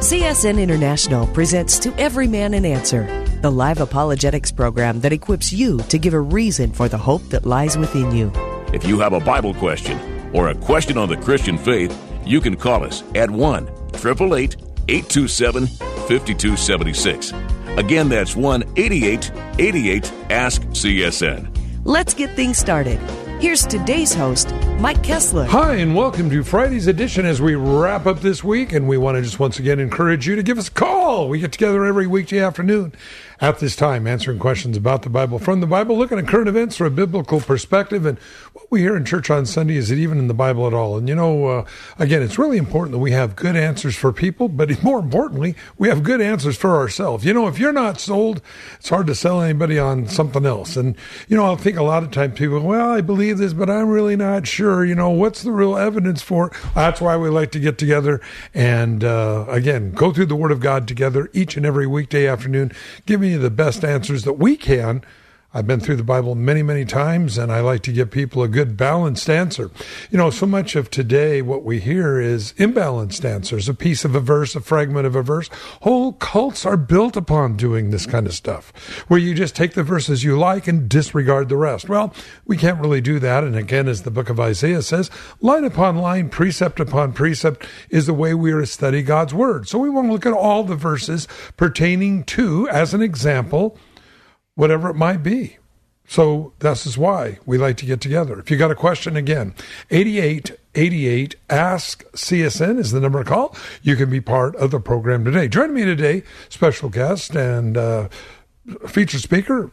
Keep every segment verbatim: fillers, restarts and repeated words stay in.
C S N International presents To Every Man an Answer, the live apologetics program that equips you to give a reason for the hope that lies within you. If you have a Bible question or a question on the Christian faith, you can call us at one eight eight eight, eight two seven, five two seven six. Again, that's one eight eight eight eight, ask C S N. Let's get things started. Here's today's host, Mike Kessler. Hi, and welcome to Friday's edition as we wrap up this week. And we want to just once again encourage you to give us a call. We get together every weekday afternoon at this time, answering questions about the Bible, from the Bible, looking at current events from a biblical perspective. And what we hear in church on Sunday, is it even in the Bible at all? And, you know, uh, again, it's really important that we have good answers for people, but more importantly, we have good answers for ourselves. You know, if you're not sold, it's hard to sell anybody on something else. And, you know, I think a lot of times people, well, I believe this, but I'm really not sure. You know, what's the real evidence for it? That's why we like to get together and, uh, again, go through the Word of God together each and every weekday afternoon, giving you the best answers that we can. I've been through the Bible many, many times, and I like to give people a good balanced answer. You know, so much of today, what we hear is imbalanced answers, a piece of a verse, a fragment of a verse. Whole cults are built upon doing this kind of stuff, where you just take the verses you like and disregard the rest. Well, we can't really do that. And again, as the book of Isaiah says, line upon line, precept upon precept is the way we are to study God's Word. So we want to look at all the verses pertaining to, as an example, whatever it might be. So this is why we like to get together. If you got a question, again, eight eight eight eight, ask C S N is the number to call. You can be part of the program today. Joining me today, special guest and uh, featured speaker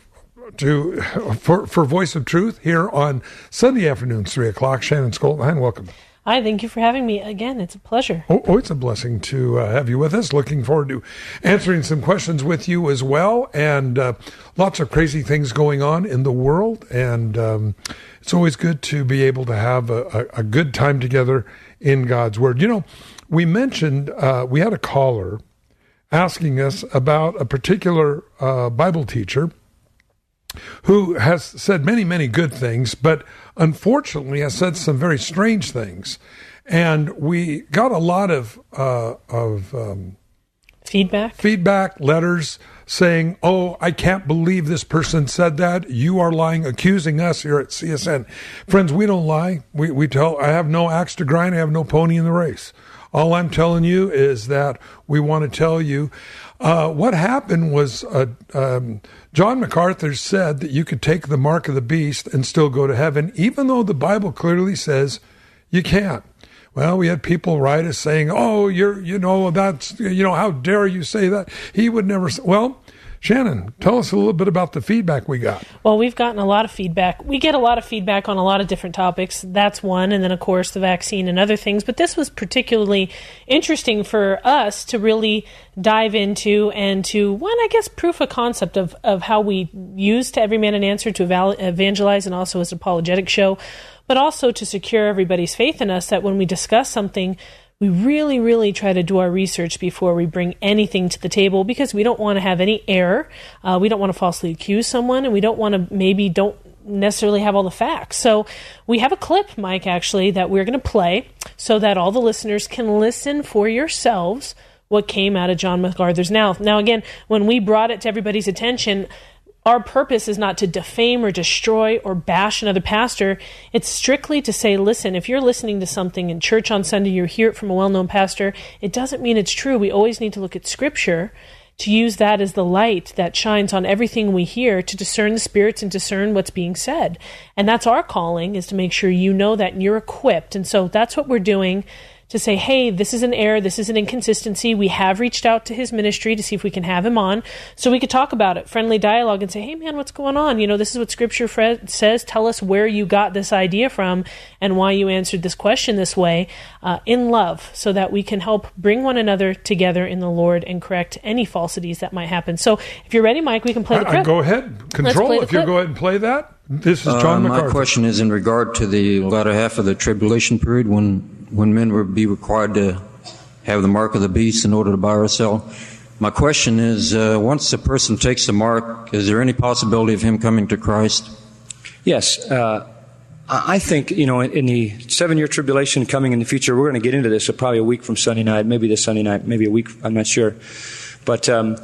to for, for Voice of Truth here on Sunday afternoons, three o'clock. Shannon Skoltenheim, welcome. Hi, thank you for having me again. It's a pleasure. Oh, oh it's a blessing to uh, have you with us. Looking forward to answering some questions with you as well. And uh, lots of crazy things going on in the world. And um, it's always good to be able to have a, a, a good time together in God's Word. You know, we mentioned, uh, we had a caller asking us about a particular uh, Bible teacher who has said many, many good things, but unfortunately has said some very strange things. And we got a lot of uh, of um, feedback, feedback letters saying, oh, I can't believe this person said that. You are lying, accusing us here at C S N. Friends, we don't lie. We, we tell, I have no axe to grind. I have no pony in the race. All I'm telling you is that we want to tell you uh, what happened was uh, um, John MacArthur said that you could take the mark of the beast and still go to heaven, even though the Bible clearly says you can't. Well, we had people write us saying, oh, you're, you know, that's, you know, how dare you say that? He would never say, well, Shannon, tell us a little bit about the feedback we got. Well, we've gotten a lot of feedback. We get a lot of feedback on a lot of different topics. That's one. And then, of course, the vaccine and other things. But this was particularly interesting for us to really dive into and to, one, I guess, proof of concept of, of how we use To Every Man an Answer to evangelize and also as an apologetic show, but also to secure everybody's faith in us that when we discuss something, we really, really try to do our research before we bring anything to the table because we don't want to have any error. Uh, we don't want to falsely accuse someone, and we don't want to maybe don't necessarily have all the facts. So we have a clip, Mike, actually, that we're going to play so that all the listeners can listen for yourselves what came out of John MacArthur's mouth. Now, again, when we brought it to everybody's attention, our purpose is not to defame or destroy or bash another pastor. It's strictly to say, listen, if you're listening to something in church on Sunday, you hear it from a well-known pastor, it doesn't mean it's true. We always need to look at Scripture to use that as the light that shines on everything we hear to discern the spirits and discern what's being said. And that's our calling, is to make sure you know that and you're equipped. And so that's what we're doing, to say, hey, this is an error, this is an inconsistency. We have reached out to his ministry to see if we can have him on so we could talk about it, friendly dialogue, and say, hey, man, what's going on? You know, this is what Scripture Fred says. Tell us where you got this idea from and why you answered this question this way uh, in love, so that we can help bring one another together in the Lord and correct any falsities that might happen. So if you're ready, Mike, we can play the clip. Uh, go ahead. Control, if you go ahead and play that. This is John uh, MacArthur. My question is in regard to the latter half of the tribulation period when when men will be required to have the mark of the beast in order to buy or sell. My question is, uh, once a person takes the mark, is there any possibility of him coming to Christ? Yes. Uh, I think, you know, in the seven-year tribulation coming in the future, we're going to get into this, so probably a week from Sunday night, maybe this Sunday night, maybe a week, I'm not sure. But um,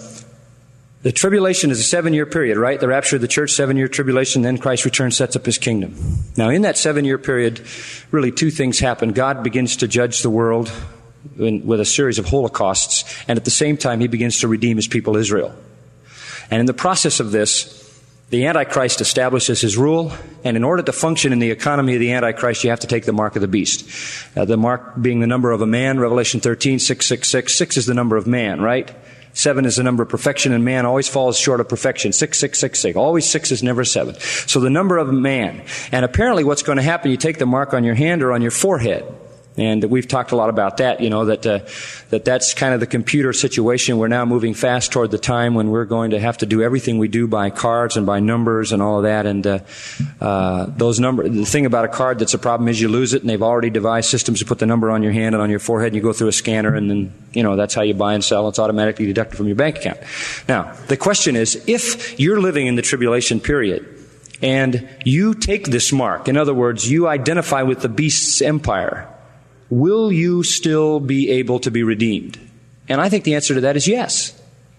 the tribulation is a seven-year period, right? The rapture of the church, seven-year tribulation, then Christ returns, sets up his kingdom. Now, in that seven-year period, really two things happen. God begins to judge the world in, with a series of holocausts, and at the same time, he begins to redeem his people Israel. And in the process of this, the Antichrist establishes his rule, and in order to function in the economy of the Antichrist, you have to take the mark of the beast. Uh, the mark being the number of a man, Revelation thirteen, six six six. Six is the number of man, right? Seven is the number of perfection, and man always falls short of perfection. Six, six, six, six. Always six is never seven. So the number of man. And apparently what's going to happen, you take the mark on your hand or on your forehead. And we've talked a lot about that, you know, that uh, that that's kind of the computer situation. We're now moving fast toward the time when we're going to have to do everything we do by cards and by numbers and all of that. And uh, uh, those number, the thing about a card that's a problem is you lose it, and they've already devised systems to put the number on your hand and on your forehead, and you go through a scanner, and then, you know, that's how you buy and sell. It's automatically deducted from your bank account. Now, the question is, if you're living in the tribulation period, and you take this mark, in other words, you identify with the beast's empire, will you still be able to be redeemed? And I think the answer to that is yes.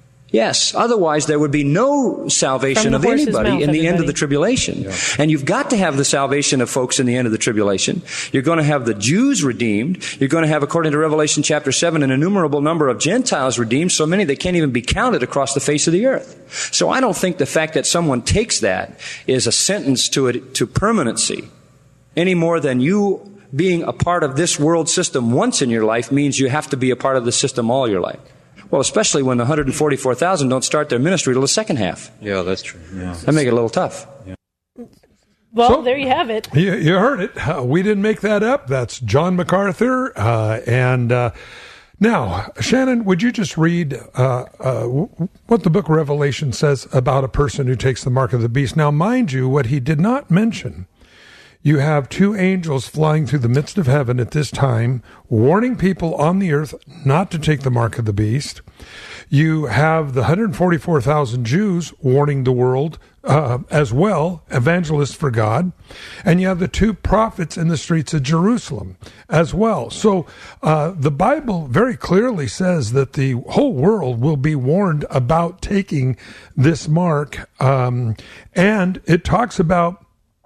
Yes. Otherwise, there would be no salvation of anybody mouth, in the everybody. end of the tribulation. Yeah. And you've got to have the salvation of folks in the end of the tribulation. You're going to have the Jews redeemed. You're going to have, according to Revelation chapter seven, an innumerable number of Gentiles redeemed, so many they can't even be counted across the face of the earth. So I don't think the fact that someone takes that is a sentence to it, to permanency, any more than you being a part of this world system once in your life means you have to be a part of the system all your life. Well, especially when the one hundred forty-four thousand don't start their ministry till the second half. Yeah, that's true. Yeah. That make it a little tough. Yeah. Well, so, there you have it. You, you heard it. Uh, we didn't make that up. That's John MacArthur. Uh, and uh, now, Shannon, would you just read uh, uh, what the book of Revelation says about a person who takes the mark of the beast? Now, mind you, what he did not mention, you have two angels flying through the midst of heaven at this time, warning people on the earth not to take the mark of the beast. You have the one hundred forty-four thousand Jews warning the world uh, as well, evangelists for God. And you have the two prophets in the streets of Jerusalem as well. So uh, the Bible very clearly says that the whole world will be warned about taking this mark. Um, and it talks about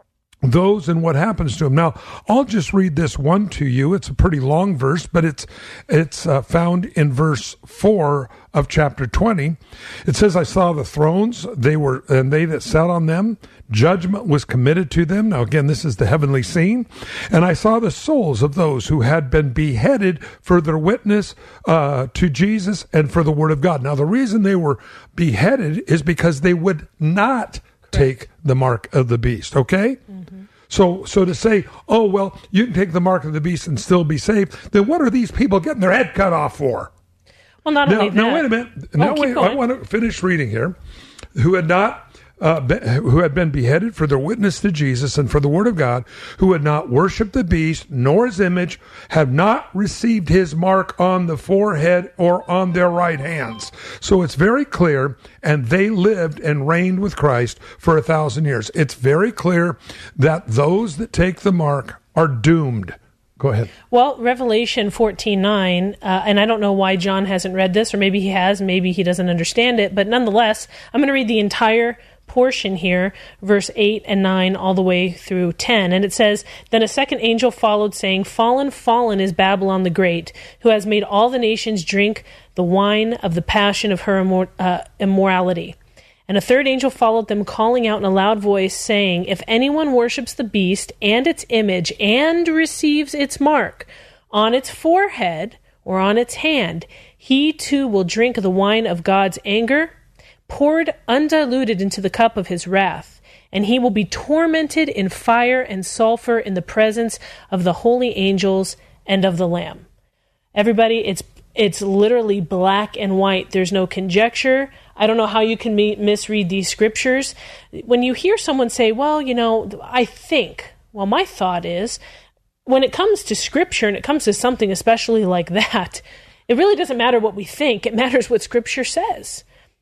those and what happens to them. Now, I'll just read this one to you. It's a pretty long verse, but it's it's uh, found in verse four of chapter twenty. It says, I saw the thrones, they were, and they that sat on them, judgment was committed to them. Now, again, this is the heavenly scene. And I saw the souls of those who had been beheaded for their witness uh, to Jesus and for the word of God. Now, the reason they were beheaded is because they would not take the mark of the beast, okay? Mm-hmm. So so to say, oh, well, you can take the mark of the beast and still be saved, then what are these people getting their head cut off for? Well, not now, only that. Now, wait a minute. Oh, now, wait, going. I want to finish reading here. Who had not... Uh, be, who had been beheaded for their witness to Jesus and for the word of God, who had not worshipped the beast nor his image, have not received his mark on the forehead or on their right hands. So it's very clear, and they lived and reigned with Christ for a thousand years. It's very clear that those that take the mark are doomed. Go ahead. Well, Revelation fourteen nine, uh, and I don't know why John hasn't read this, or maybe he has, maybe he doesn't understand it, but nonetheless, I'm going to read the entire portion here, verse eight and nine, all the way through ten. And it says, Then a second angel followed, saying, Fallen, fallen is Babylon the Great, who has made all the nations drink the wine of the passion of her immor- uh, immorality. And a third angel followed them, calling out in a loud voice, saying, If anyone worships the beast and its image and receives its mark on its forehead or on its hand, he too will drink the wine of God's anger, poured undiluted into the cup of his wrath, and he will be tormented in fire and sulfur in the presence of the holy angels and of the Lamb. Everybody, it's it's literally black and white. There's no conjecture. I don't know how you can me- misread these scriptures. When you hear someone say, well, you know, I think, well, my thought is, when it comes to scripture and it comes to something especially like that, it really doesn't matter what we think. It matters what scripture says.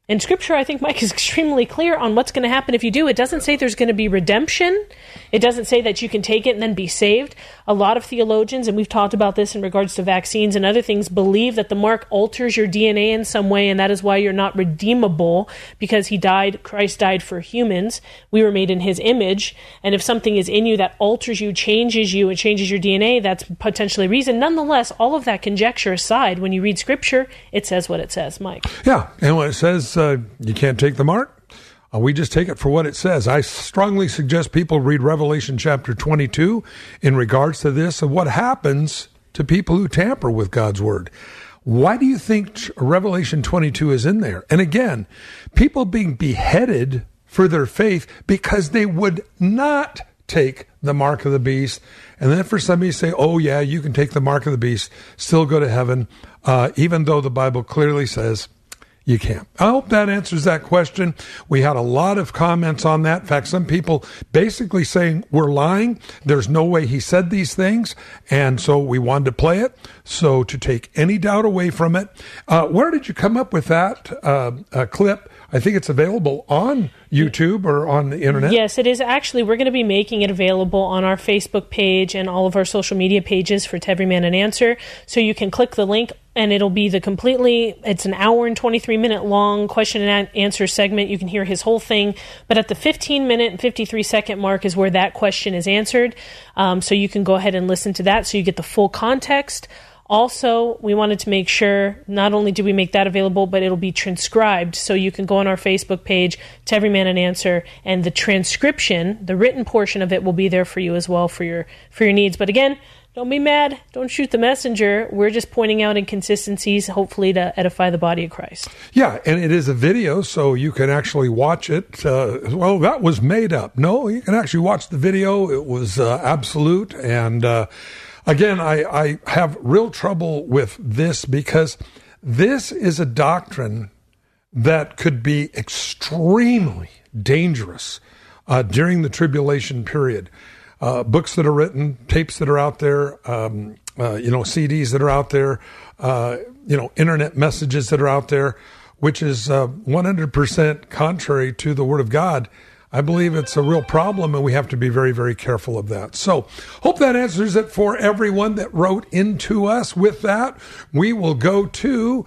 And Scripture, I think, Mike, is extremely clear on what's going to happen if you do. It doesn't say there's going to be redemption. It doesn't say that you can take it and then be saved. A lot of theologians, and we've talked about this in regards to vaccines and other things, believe that the mark alters your D N A in some way, and that is why you're not redeemable, because he died, Christ died for humans. We were made in his image. And if something is in you that alters you, changes you, and changes your D N A, that's potentially a reason. Nonetheless, all of that conjecture aside, when you read Scripture, it says what it says, Mike. Yeah, and when it says uh, you can't take the mark, Uh, we just take it for what it says. I strongly suggest people read Revelation chapter twenty-two in regards to this, of what happens to people who tamper with God's word. Why do you think Revelation twenty-two is in there? And again, people being beheaded for their faith because they would not take the mark of the beast. And then for somebody to say, oh yeah, you can take the mark of the beast, still go to heaven, uh, even though the Bible clearly says you can't. I hope that answers that question. We had a lot of comments on that. In fact, some people basically saying we're lying. There's no way he said these things. And so we wanted to play it. So to take any doubt away from it, uh, where did you come up with that uh, uh, clip? I think it's available on YouTube or on the internet. Yes, it is. Actually, we're going to be making it available on our Facebook page and all of our social media pages for To Every Man an Answer. So you can click the link and it'll be the completely, it's an hour and twenty-three minute long question and answer segment. You can hear his whole thing. But at the fifteen minute and fifty-three second mark is where that question is answered. Um, so you can go ahead and listen to that so you get the full context. Also, we wanted to make sure, not only do we make that available, but it'll be transcribed. So you can go on our Facebook page, To Every Man an Answer, and the transcription, the written portion of it, will be there for you as well for your for your needs. But again, don't be mad. Don't shoot the messenger. We're just pointing out inconsistencies, hopefully to edify the body of Christ. Yeah, and it is a video, so you can actually watch it. Uh, well, that was made up. No, you can actually watch the video. It was uh, absolute. And uh, again, I, I have real trouble with this because this is a doctrine that could be extremely dangerous uh, during the tribulation period. Uh, books that are written, tapes that are out there, um, uh, you know, C Ds that are out there, uh, you know, internet messages that are out there, which is uh, one hundred percent contrary to the Word of God. I believe it's a real problem, and we have to be very, very careful of that. So hope that answers it for everyone that wrote into us. With that, we will go to,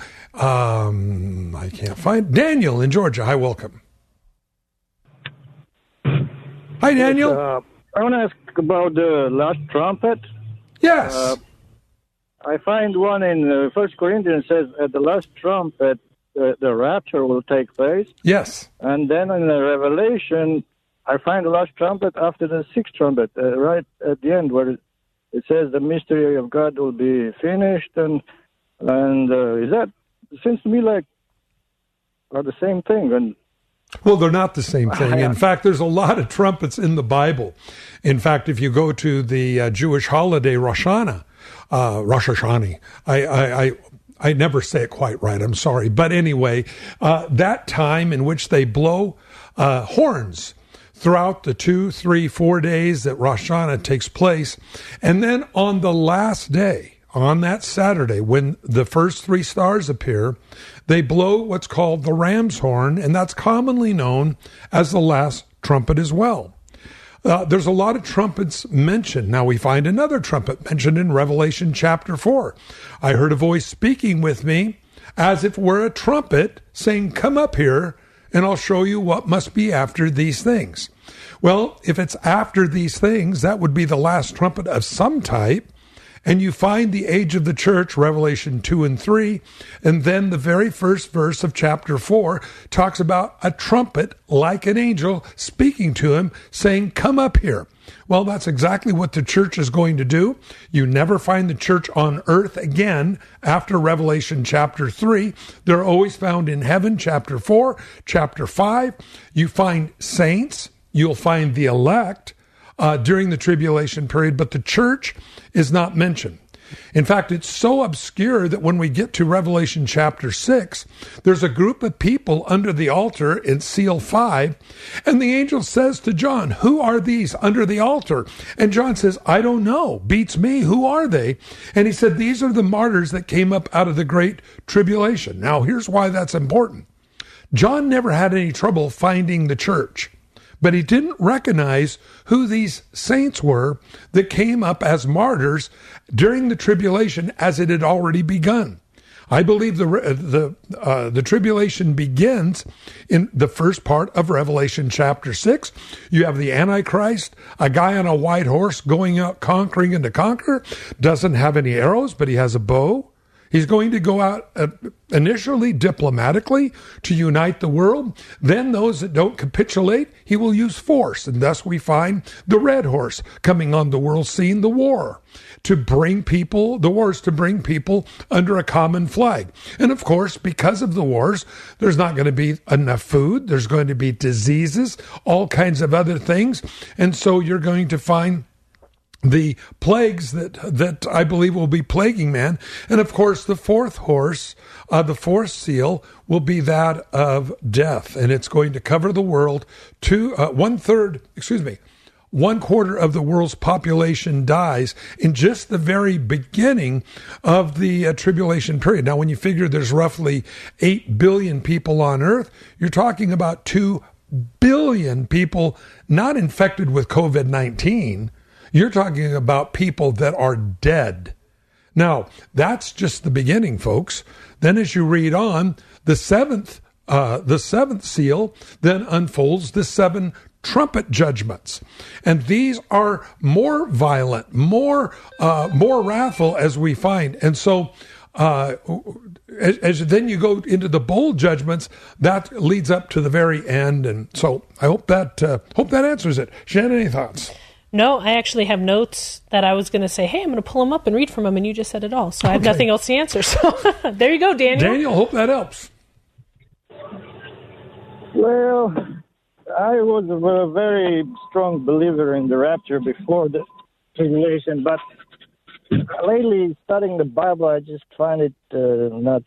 um, I can't find, Daniel in Georgia. Hi, welcome. Hi, Daniel. Yes, uh, I want to ask about the last trumpet. Yes. Uh, I find one in uh, First Corinthians says at the last trumpet, uh, the rapture will take place. Yes. And then in the Revelation, I find the last trumpet after the sixth trumpet, uh, right at the end, where it, it says the mystery of God will be finished. And and uh, is that, it seems to me like are the same thing. And Well, they're not the same thing. In fact, there's a lot of trumpets in the Bible. In fact, if you go to the uh, Jewish holiday Rosh Hashanah, uh, Rosh Hashanah, I, I, I, I never say it quite right. I'm sorry. But anyway, uh, that time in which they blow uh, horns throughout the two, three, four days that Rosh Hashanah takes place. And then on the last day, on that Saturday, when the first three stars appear, they blow what's called the ram's horn, and that's commonly known as the last trumpet as well. Uh, there's a lot of trumpets mentioned. Now we find another trumpet mentioned in Revelation chapter four. I heard a voice speaking with me as if it were a trumpet saying, come up here and I'll show you what must be after these things. Well, if it's after these things, that would be the last trumpet of some type. And you find the age of the church, Revelation two and three, and then the very first verse of chapter four talks about a trumpet like an angel speaking to him, saying, come up here. Well, that's exactly what the church is going to do. You never find the church on earth again after Revelation chapter three. They're always found in heaven, chapter four, chapter five. You find saints, you'll find the elect, Uh, during the tribulation period, but the church is not mentioned. In fact, it's so obscure that when we get to Revelation chapter six, there's a group of people under the altar in seal five, and the angel says to John, who are these under the altar? And John says, I don't know. Beats me. Who are they? And he said, these are the martyrs that came up out of the great tribulation. Now, here's why that's important. John never had any trouble finding the church, but he didn't recognize who these saints were that came up as martyrs during the tribulation as it had already begun. I believe the the uh, the tribulation begins in the first part of Revelation chapter six. You have the Antichrist, a guy on a white horse going out conquering and to conquer, doesn't have any arrows, but he has a bow. He's going to go out uh, initially diplomatically to unite the world. Then those that don't capitulate, he will use force. And thus we find the red horse coming on the world scene, the war, to bring people, the wars to bring people under a common flag. And of course, because of the wars, there's not going to be enough food. There's going to be diseases, all kinds of other things. And so you're going to find the plagues that that I believe will be plaguing man. And of course, the fourth horse, uh, the fourth seal, will be that of death. And it's going to cover the world. Two, uh, one third, excuse me, one quarter of the world's population dies in just the very beginning of the uh, tribulation period. Now, when you figure there's roughly eight billion people on earth, you're talking about two billion people not infected with covid nineteen. You're talking about people that are dead. Now, that's just the beginning, folks. Then as you read on, the seventh, uh, the seventh seal then unfolds the seven trumpet judgments. And these are more violent, more, uh, more wrathful as we find. And so, uh, as, as then you go into the bowl judgments, that leads up to the very end. And so I hope that, uh, hope that answers it. Shannon, any thoughts? No, I actually have notes that I was going to say, hey, I'm going to pull them up and read from them, and you just said it all. So I have okay. nothing else to answer. So there you go, Daniel. Daniel, hope that helps. Well, I was a very strong believer in the rapture before the tribulation, but lately studying the Bible, I just find it uh, not...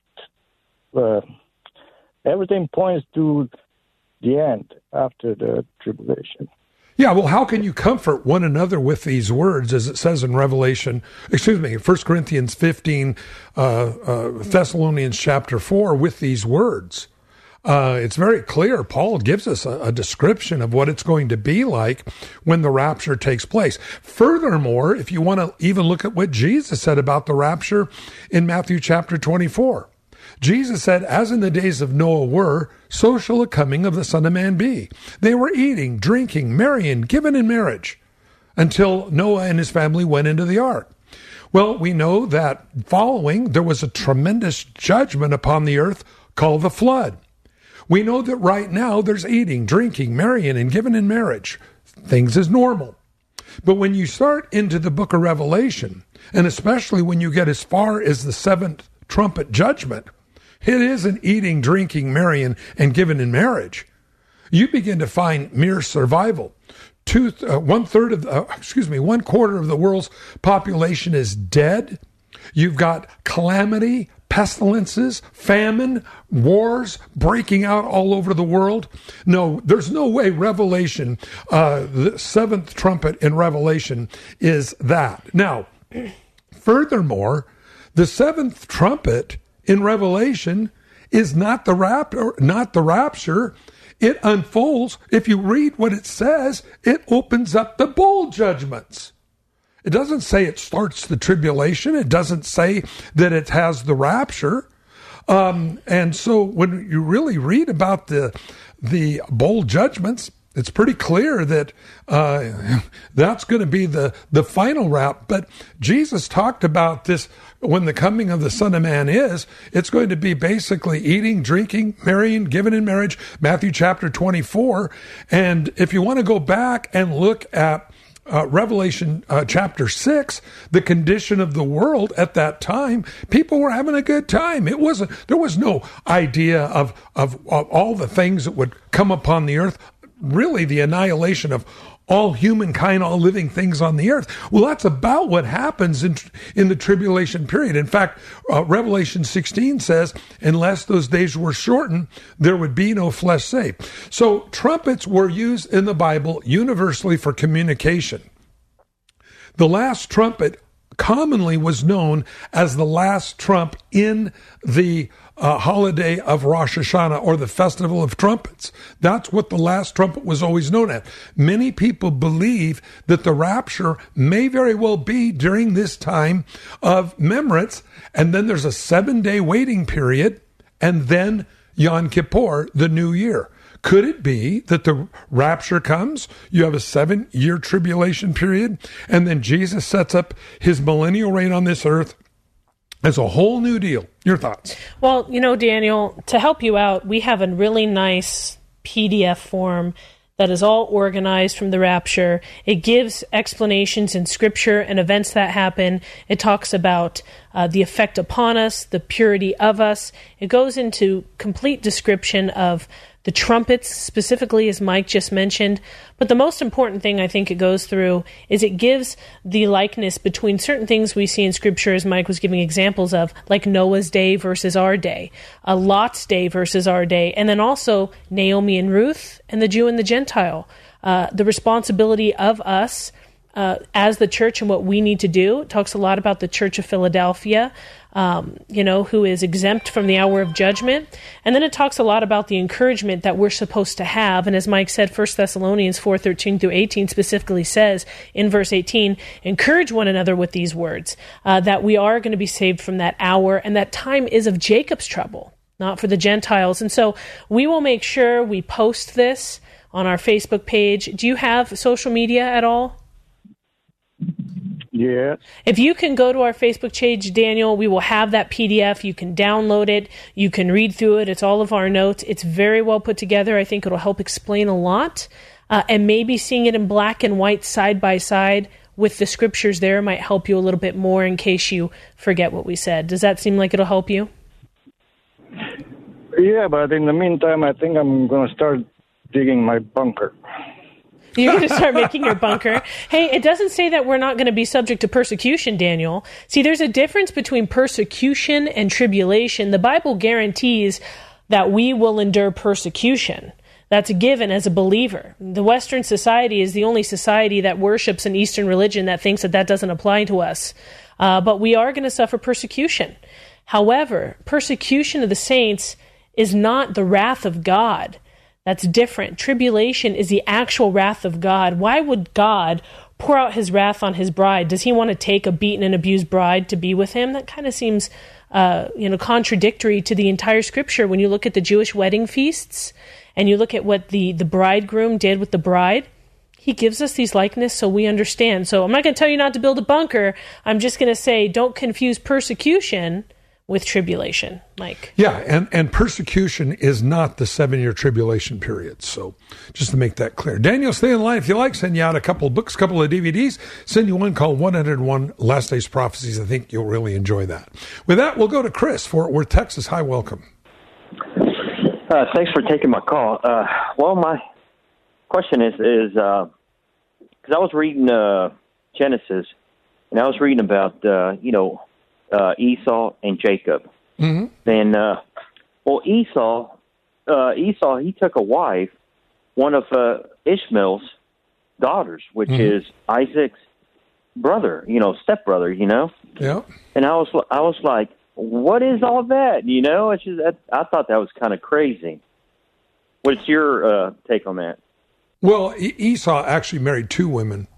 Uh, everything points to the end after the tribulation. Yeah, well, how can you comfort one another with these words, as it says in Revelation, excuse me, First Corinthians fifteen, uh, uh, Thessalonians chapter four, with these words? Uh, it's very clear. Paul gives us a, a description of what it's going to be like when the rapture takes place. Furthermore, if you want to even look at what Jesus said about the rapture in Matthew chapter twenty-four, Jesus said, as in the days of Noah were, so shall the coming of the Son of Man be. They were eating, drinking, marrying, given in marriage, until Noah and his family went into the ark. Well, we know that following, there was a tremendous judgment upon the earth called the flood. We know that right now there's eating, drinking, marrying, and given in marriage. Things is normal. But when you start into the book of Revelation, and especially when you get as far as the seventh trumpet judgment, it isn't eating, drinking, marrying, and given in marriage. You begin to find mere survival. Two, uh, one third of, the, uh, excuse me, one quarter of the world's population is dead. You've got calamity, pestilences, famine, wars breaking out all over the world. No, there's no way Revelation, uh, the seventh trumpet in Revelation is that. Now, furthermore, the seventh trumpet in Revelation is not the rapture, not the rapture. It unfolds. If you read what it says, it opens up the bowl judgments. It doesn't say it starts the tribulation. It doesn't say that it has the rapture. Um, and so when you really read about the the bowl judgments, it's pretty clear that uh, that's going to be the, the final wrap. But Jesus talked about this when the coming of the Son of Man is. It's going to be basically eating, drinking, marrying, given in marriage, Matthew chapter twenty-four. And if you want to go back and look at Uh, Revelation uh, chapter six, the condition of the world at that time, people were having a good time. It wasn't, there was no idea of, of, of all the things that would come upon the earth, really the annihilation of all humankind, all living things on the earth. Well, that's about what happens in, in the tribulation period. In fact, uh, Revelation sixteen says, unless those days were shortened, there would be no flesh saved. So trumpets were used in the Bible universally for communication. The last trumpet commonly was known as the last trump in the uh, holiday of Rosh Hashanah, or the Festival of Trumpets. That's what the last trumpet was always known as. Many people believe that the rapture may very well be during this time of Memritz, and then there's a seven-day waiting period, and then Yom Kippur, the new year. Could it be that the rapture comes, you have a seven-year tribulation period, and then Jesus sets up his millennial reign on this earth as a whole new deal? Your thoughts? Well, you know, Daniel, to help you out, we have a really nice P D F form that is all organized from the rapture. It gives explanations in Scripture and events that happen. It talks about uh, the effect upon us, the purity of us. It goes into complete description of the trumpets, specifically, as Mike just mentioned. But the most important thing I think it goes through is it gives the likeness between certain things we see in Scripture, as Mike was giving examples of, like Noah's day versus our day, uh, Lot's day versus our day, and then also Naomi and Ruth and the Jew and the Gentile. Uh, the responsibility of us uh, as the church and what we need to do. It talks a lot about the Church of Philadelphia, Um, you know, who is exempt from the hour of judgment. And then it talks a lot about the encouragement that we're supposed to have. And as Mike said, First Thessalonians four thirteen through eighteen specifically says in verse eighteen, encourage one another with these words, uh, that we are going to be saved from that hour, and that time is of Jacob's trouble, not for the Gentiles. And so we will make sure we post this on our Facebook page. Do you have social media at all? Yeah. If you can go to our Facebook page, Daniel, we will have that P D F. You can download it. You can read through it. It's all of our notes. It's very well put together. I think it'll help explain a lot. Uh, and maybe seeing it in black and white side by side with the scriptures there might help you a little bit more in case you forget what we said. Does that seem like it'll help you? Yeah, but in the meantime, I think I'm going to start digging my bunker. You're going to start making your bunker. Hey, it doesn't say that we're not going to be subject to persecution, Daniel. See, there's a difference between persecution and tribulation. The Bible guarantees that we will endure persecution. That's a given as a believer. The Western society is the only society that worships an Eastern religion that thinks that that doesn't apply to us. Uh, but we are going to suffer persecution. However, persecution of the saints is not the wrath of God. That's different. Tribulation is the actual wrath of God. Why would God pour out his wrath on his bride? Does he want to take a beaten and abused bride to be with him? That kind of seems uh, you know, contradictory to the entire scripture. When you look at the Jewish wedding feasts and you look at what the, the bridegroom did with the bride, he gives us these likeness so we understand. So I'm not going to tell you not to build a bunker. I'm just going to say don't confuse persecution with tribulation, Mike. Yeah, and, and persecution is not the seven-year tribulation period. So just to make that clear. Daniel, stay in line. If you like, send you out a couple of books, a couple of D V Ds. Send you one called one oh one Last Days Prophecies. I think you'll really enjoy that. With that, we'll go to Chris, Fort Worth, Texas. Hi, welcome. Uh, thanks for taking my call. Uh, well, my question is, is because uh, I was reading uh, Genesis, and I was reading about, uh, you know, Uh, Esau and Jacob. Mm-hmm. Then, uh, well, Esau, uh, Esau, he took a wife, one of uh, Ishmael's daughters, which mm-hmm. is Isaac's brother, you know, stepbrother, you know. Yeah. And I was, I was like, what is all that? You know, it's just, I, I thought that was kind of crazy. What's your uh, take on that? Well, e- Esau actually married two women,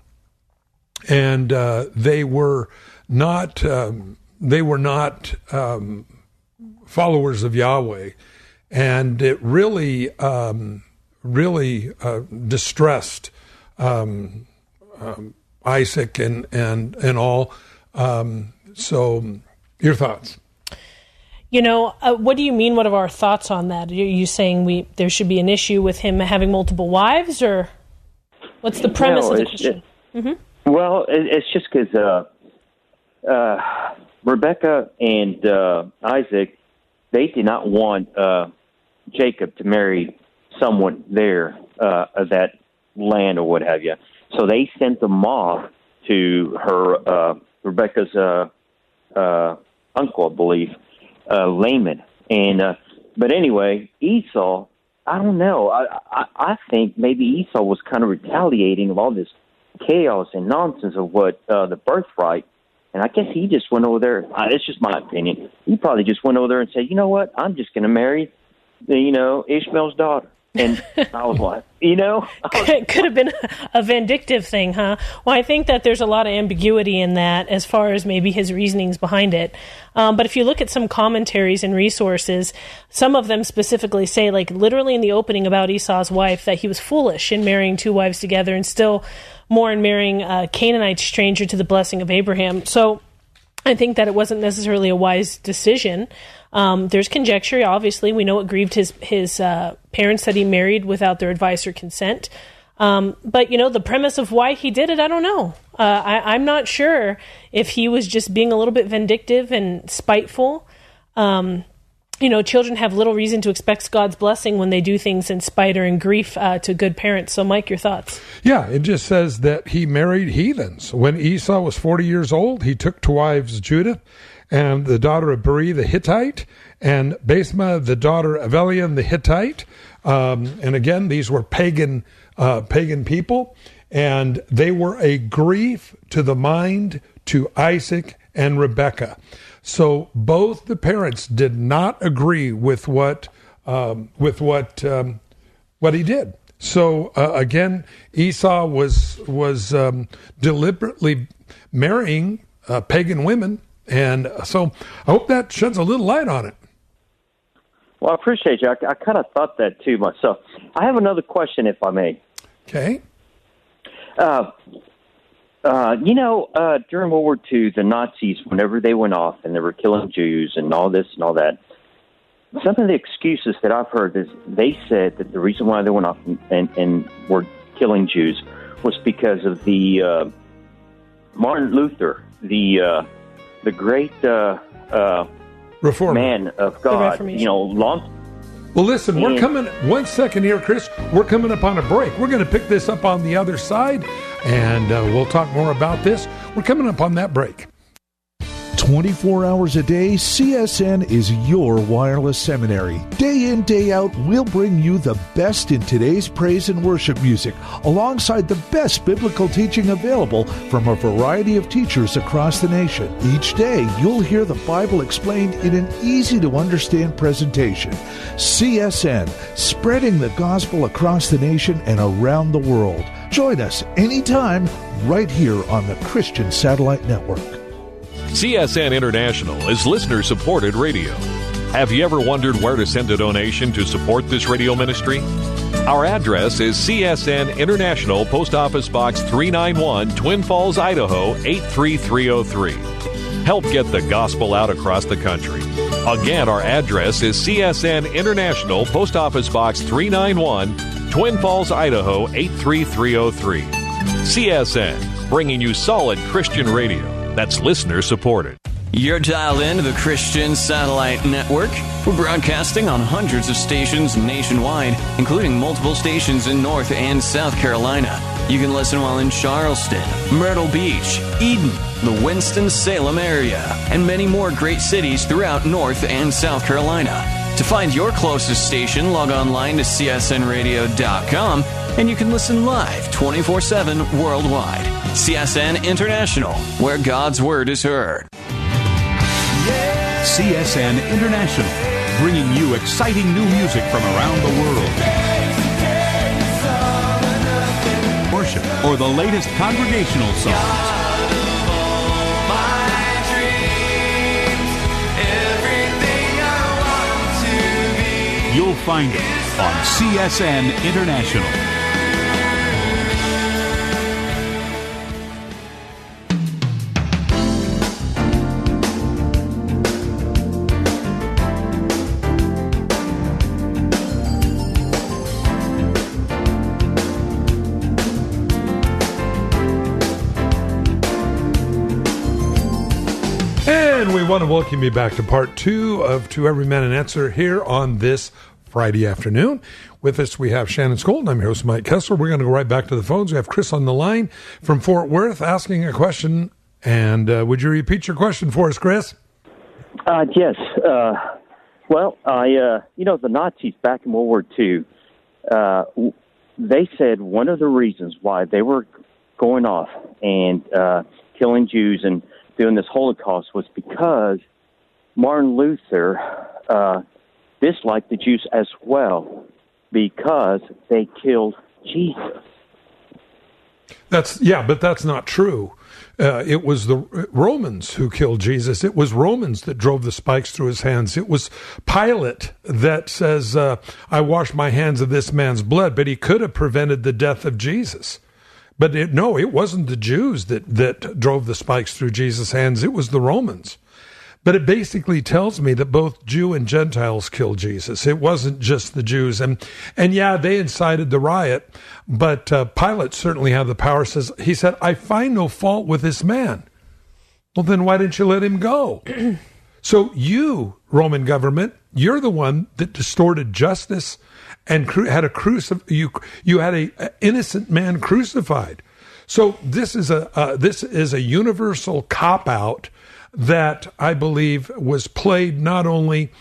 and uh, they were not. Um, They were not um, followers of Yahweh, and it really, um, really uh, distressed um, um, Isaac and and and all. Um, so, your thoughts? You know, uh, what do you mean? What are our thoughts on that? Are you saying we there should be an issue with him having multiple wives, or what's the premise no, of the it's, question? It, mm-hmm. Well, it, it's just because. Uh, uh, Rebecca and uh, Isaac, they did not want uh, Jacob to marry someone there uh, of that land or what have you. So they sent them off to her, uh, Rebecca's uh, uh, uncle, I believe, uh, Laman. And uh, but anyway, Esau, I don't know. I, I I think maybe Esau was kind of retaliating of all this chaos and nonsense of what uh, the birthright And I guess he just went over there. Uh, it's just my opinion. He probably just went over there and said, you know what? I'm just going to marry, you know, Ishmael's daughter. And I was like, you know. It could have been a vindictive thing, huh? Well, I think that there's a lot of ambiguity in that as far as maybe his reasonings behind it. Um, but if you look at some commentaries and resources, some of them specifically say, like literally in the opening about Esau's wife, that he was foolish in marrying two wives together and still more in marrying a Canaanite stranger to the blessing of Abraham. So I think that it wasn't necessarily a wise decision. Um, there's conjecture, obviously. We know it grieved his his uh, parents that he married without their advice or consent. Um, but, you know, the premise of why he did it, I don't know. Uh, I, I'm not sure if he was just being a little bit vindictive and spiteful. Um, you know, children have little reason to expect God's blessing when they do things in spite or in grief uh, to good parents. So, Mike, your thoughts? Yeah, it just says that he married heathens. When Esau was forty years old, he took to wives Judah, and the daughter of Beri the Hittite, and Basma, the daughter of Eliam the Hittite. Um, and again, these were pagan uh, pagan people, and they were a grief to the mind to Isaac and Rebekah. So both the parents did not agree with what um, with what um, what he did. So uh, again, Esau was was um, deliberately marrying uh, pagan women. And so I hope that sheds a little light on it. Well, I appreciate you. I, I kind of thought that too myself. I have another question, if I may. Okay. Uh, uh, you know, uh, during World War Two, the Nazis, whenever they went off and they were killing Jews and all this and all that, some of the excuses that I've heard is they said that the reason why they went off and, and, and were killing Jews was because of the uh, Martin Luther, the uh, the great uh, uh, Reformer. man of God, you know, long. Well, listen, we're coming, one second here, Chris. We're coming up on a break. We're going to pick this up on the other side, and uh, we'll talk more about this. We're coming up on that break. twenty-four hours a day, C S N is your wireless seminary. Day in, day out, we'll bring you the best in today's praise and worship music, alongside the best biblical teaching available from a variety of teachers across the nation. Each day, you'll hear the Bible explained in an easy-to-understand presentation. C S N, spreading the gospel across the nation and around the world. Join us anytime, right here on the Christian Satellite Network. C S N International is listener-supported radio. Have you ever wondered where to send a donation to support this radio ministry? Our address is C S N International, Post Office Box three ninety-one, Twin Falls, Idaho eight three three zero three. Help get the gospel out across the country. Again, our address is C S N International, Post Office Box three ninety-one, Twin Falls, Idaho eight three three zero three. C S N, bringing you solid Christian radio that's listener-supported. You're dialed into the Christian Satellite Network. We're broadcasting on hundreds of stations nationwide, including multiple stations in North and South Carolina. You can listen while in Charleston, Myrtle Beach, Eden, the Winston-Salem area, and many more great cities throughout North and South Carolina. To find your closest station, log online to C S N radio dot com, and you can listen live twenty-four seven worldwide. C S N International, where God's Word is heard. C S N International, bringing you exciting new music from around the world. Worship or the latest congregational songs. You'll find it on C S N International. And we want to welcome you back to part two of To Every Man an Answer here on this Friday afternoon. With us, we have Shannon Skoll. I'm your host, Mike Kessler. We're going to go right back to the phones. We have Chris on the line from Fort Worth asking a question. And uh, would you repeat your question for us, Chris? Uh, yes. Uh, well, I, uh, you know, the Nazis back in World War Two, uh, they said one of the reasons why they were going off and uh, killing Jews and during this Holocaust was because Martin Luther uh, disliked the Jews as well because they killed Jesus. That's yeah, but that's not true. Uh, it was the Romans who killed Jesus. It was Romans that drove the spikes through his hands. It was Pilate that says, uh, I wash my hands of this man's blood, but he could have prevented the death of Jesus. But it, no, it wasn't the Jews that, that drove the spikes through Jesus' hands. It was the Romans. But it basically tells me that both Jew and Gentiles killed Jesus. It wasn't just the Jews. And and yeah, they incited the riot, but uh, Pilate certainly had the power. Says He said, I find no fault with this man. Well, then why didn't you let him go? So you, Roman government, you're the one that distorted justice and cru- had a crucif- you you had a, a innocent man crucified. So this is a uh, this is a universal cop-out that I believe was played not only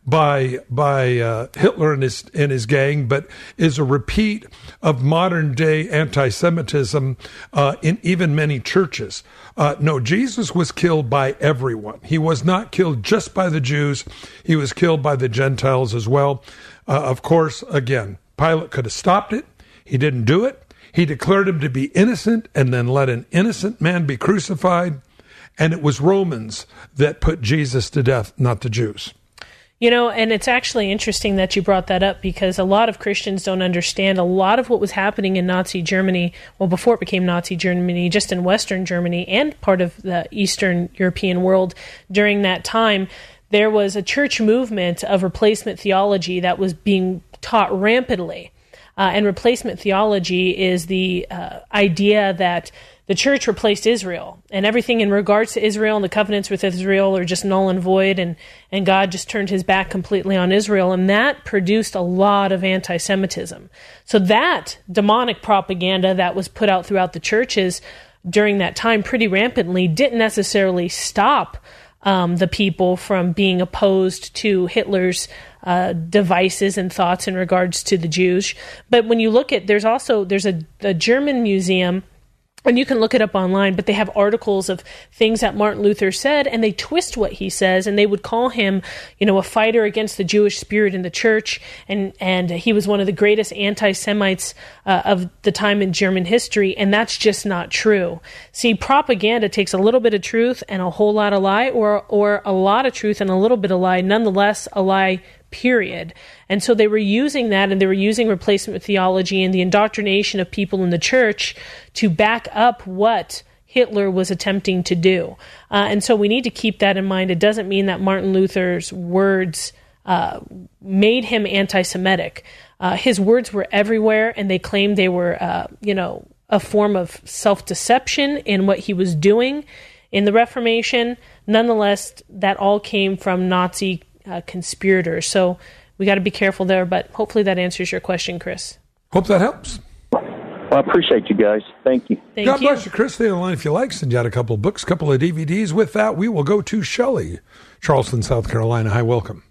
by by uh, Hitler and his and his gang, but is a repeat of modern day anti-Semitism uh, in even many churches. Uh, no, Jesus was killed by everyone. He was not killed just by the Jews. He was killed by the Gentiles as well. Uh, of course, again, Pilate could have stopped it. He didn't do it. He declared him to be innocent and then let an innocent man be crucified. And it was Romans that put Jesus to death, not the Jews. You know, and it's actually interesting that you brought that up because a lot of Christians don't understand a lot of what was happening in Nazi Germany, well, before it became Nazi Germany, just in Western Germany and part of the Eastern European world during that time. There was a church movement of replacement theology that was being taught rampantly. Uh, and replacement theology is the uh, idea that the church replaced Israel, and everything in regards to Israel and the covenants with Israel are just null and void, and, and God just turned his back completely on Israel, and that produced a lot of anti-Semitism. So that demonic propaganda that was put out throughout the churches during that time pretty rampantly didn't necessarily stop um, the people from being opposed to Hitler's uh, devices and thoughts in regards to the Jews. But when you look at, there's also, there's a, a German museum, and you can look it up online, but they have articles of things that Martin Luther said, and they twist what he says, and they would call him, you know, a fighter against the Jewish spirit in the church, and, and he was one of the greatest anti-Semites uh, of the time in German history, and that's just not true. See, propaganda takes a little bit of truth and a whole lot of lie, or or a lot of truth and a little bit of lie, nonetheless a lie, period. And so they were using that, and they were using replacement theology and the indoctrination of people in the church to back up what Hitler was attempting to do. Uh, and so we need to keep that in mind. It doesn't mean that Martin Luther's words uh, made him anti-Semitic. Uh, his words were everywhere, and they claimed they were, uh, you know, a form of self-deception in what he was doing in the Reformation. Nonetheless, that all came from Nazi Uh, conspirators. So we got to be careful there, but hopefully that answers your question, Chris. Hope that helps. Well, I appreciate you guys. Thank you. Thank God you. bless you, Chris. Stay on the line if you like. Send you out a couple of books, a couple of D V Ds. With that, we will go to Shelley, Charleston, South Carolina. Hi, welcome.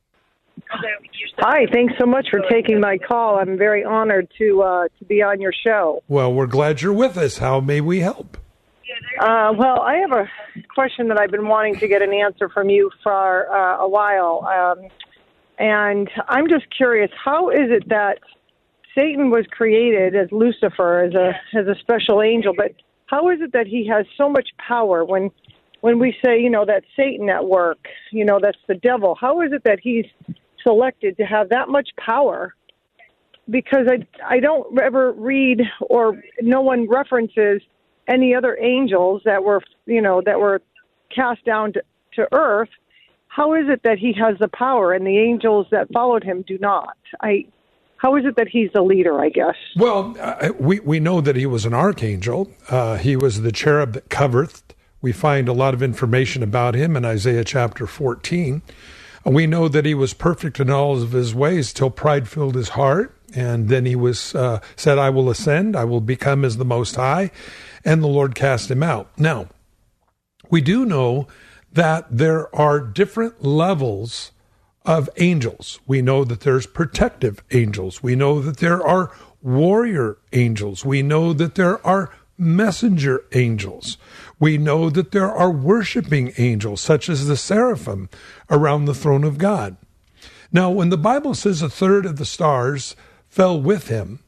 Hi, thanks so much for taking my call. I'm very honored to uh, to be on your show. Well, we're glad you're with us. How may we help? Uh, well, I have a question that I've been wanting to get an answer from you for uh, a while. Um, and I'm just curious, how is it that Satan was created as Lucifer, as a as a special angel, but how is it that he has so much power when when we say, you know, that's Satan at work, you know, that's the devil? How is it that he's selected to have that much power? Because I, I don't ever read, or no one references any other angels that were, you know, that were cast down to, to earth. How is it that he has the power and the angels that followed him do not? I, how is it that he's the leader, I guess? Well, uh, we, we know that he was an archangel. Uh, he was the cherub that covereth. We find a lot of information about him in Isaiah chapter fourteen. We know that he was perfect in all of his ways till pride filled his heart. And then he was uh, said, I will ascend, I will become as the Most High. And the Lord cast him out. Now, we do know that there are different levels of angels. We know that there's protective angels. We know that there are warrior angels. We know that there are messenger angels. We know that there are worshiping angels, such as the seraphim, around the throne of God. Now, when the Bible says a third of the stars fell with him,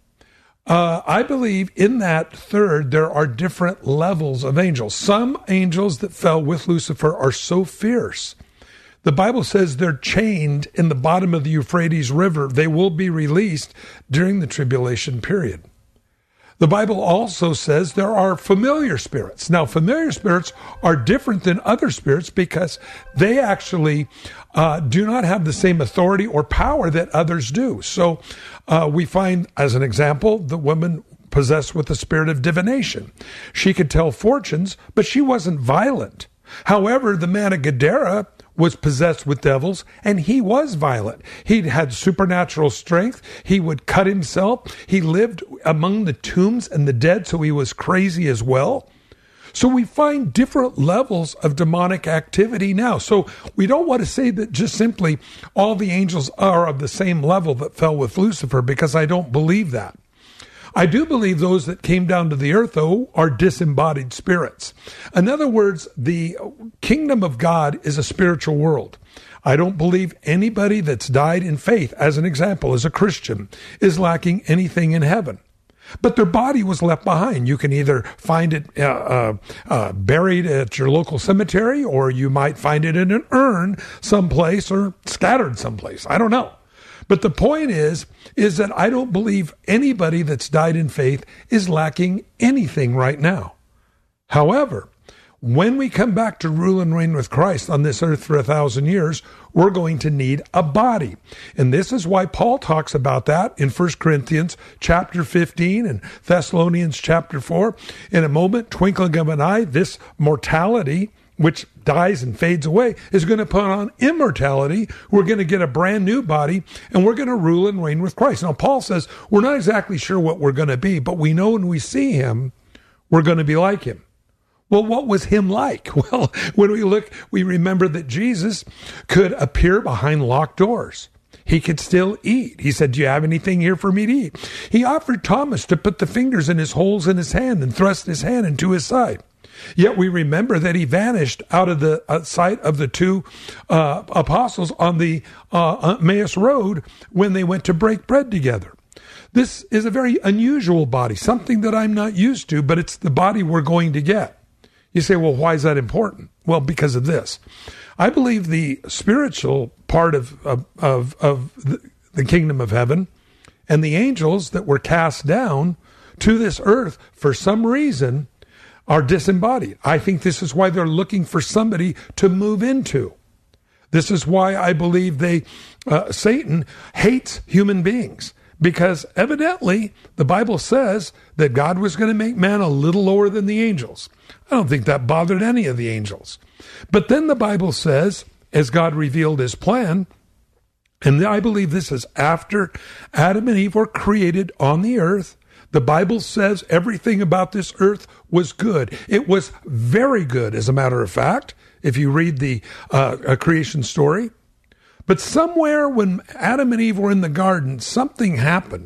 uh, I believe in that third there are different levels of angels. Some angels that fell with Lucifer are so fierce. The Bible says they're chained in the bottom of the Euphrates River. They will be released during the tribulation period. The Bible also says there are familiar spirits. Now, familiar spirits are different than other spirits because they actually uh, do not have the same authority or power that others do. So uh, we find, as an example, the woman possessed with the spirit of divination. She could tell fortunes, but she wasn't violent. However, the man of Gadara was possessed with devils, and he was violent. He had supernatural strength. He would cut himself. He lived among the tombs and the dead, so he was crazy as well. So we find different levels of demonic activity now. So we don't want to say that just simply all the angels are of the same level that fell with Lucifer, because I don't believe that. I do believe those that came down to the earth, though, are disembodied spirits. In other words, the kingdom of God is a spiritual world. I don't believe anybody that's died in faith, as an example, as a Christian, is lacking anything in heaven. But their body was left behind. You can either find it uh, uh, uh, buried at your local cemetery, or you might find it in an urn someplace or scattered someplace. I don't know. But the point is, is that I don't believe anybody that's died in faith is lacking anything right now. However, when we come back to rule and reign with Christ on this earth for a thousand years, we're going to need a body. And this is why Paul talks about that in First Corinthians chapter fifteen and Thessalonians chapter four. In a moment, twinkling of an eye, this mortality, which dies and fades away, is going to put on immortality. We're going to get a brand new body, and we're going to rule and reign with Christ. Now, Paul says we're not exactly sure what we're going to be, but we know when we see him, we're going to be like him. Well, what was him like? Well, when we look, we remember that Jesus could appear behind locked doors. He could still eat. He said, "Do you have anything here for me to eat?" He offered Thomas to put the fingers in his holes in his hand and thrust his hand into his side. Yet we remember that he vanished out of the uh, sight of the two uh, apostles on the uh, Emmaus Road when they went to break bread together. This is a very unusual body, something that I'm not used to, but it's the body we're going to get. You say, well, why is that important? Well, because of this. I believe the spiritual part of, of, of, of the, the kingdom of heaven and the angels that were cast down to this earth for some reason are disembodied. I think this is why they're looking for somebody to move into. This is why I believe they, uh, Satan hates human beings, because evidently the Bible says that God was going to make man a little lower than the angels. I don't think that bothered any of the angels. But then the Bible says, as God revealed his plan, and I believe this is after Adam and Eve were created on the earth, the Bible says everything about this earth was good. It was very good, as a matter of fact, if you read the uh, creation story. But somewhere when Adam and Eve were in the garden, something happened.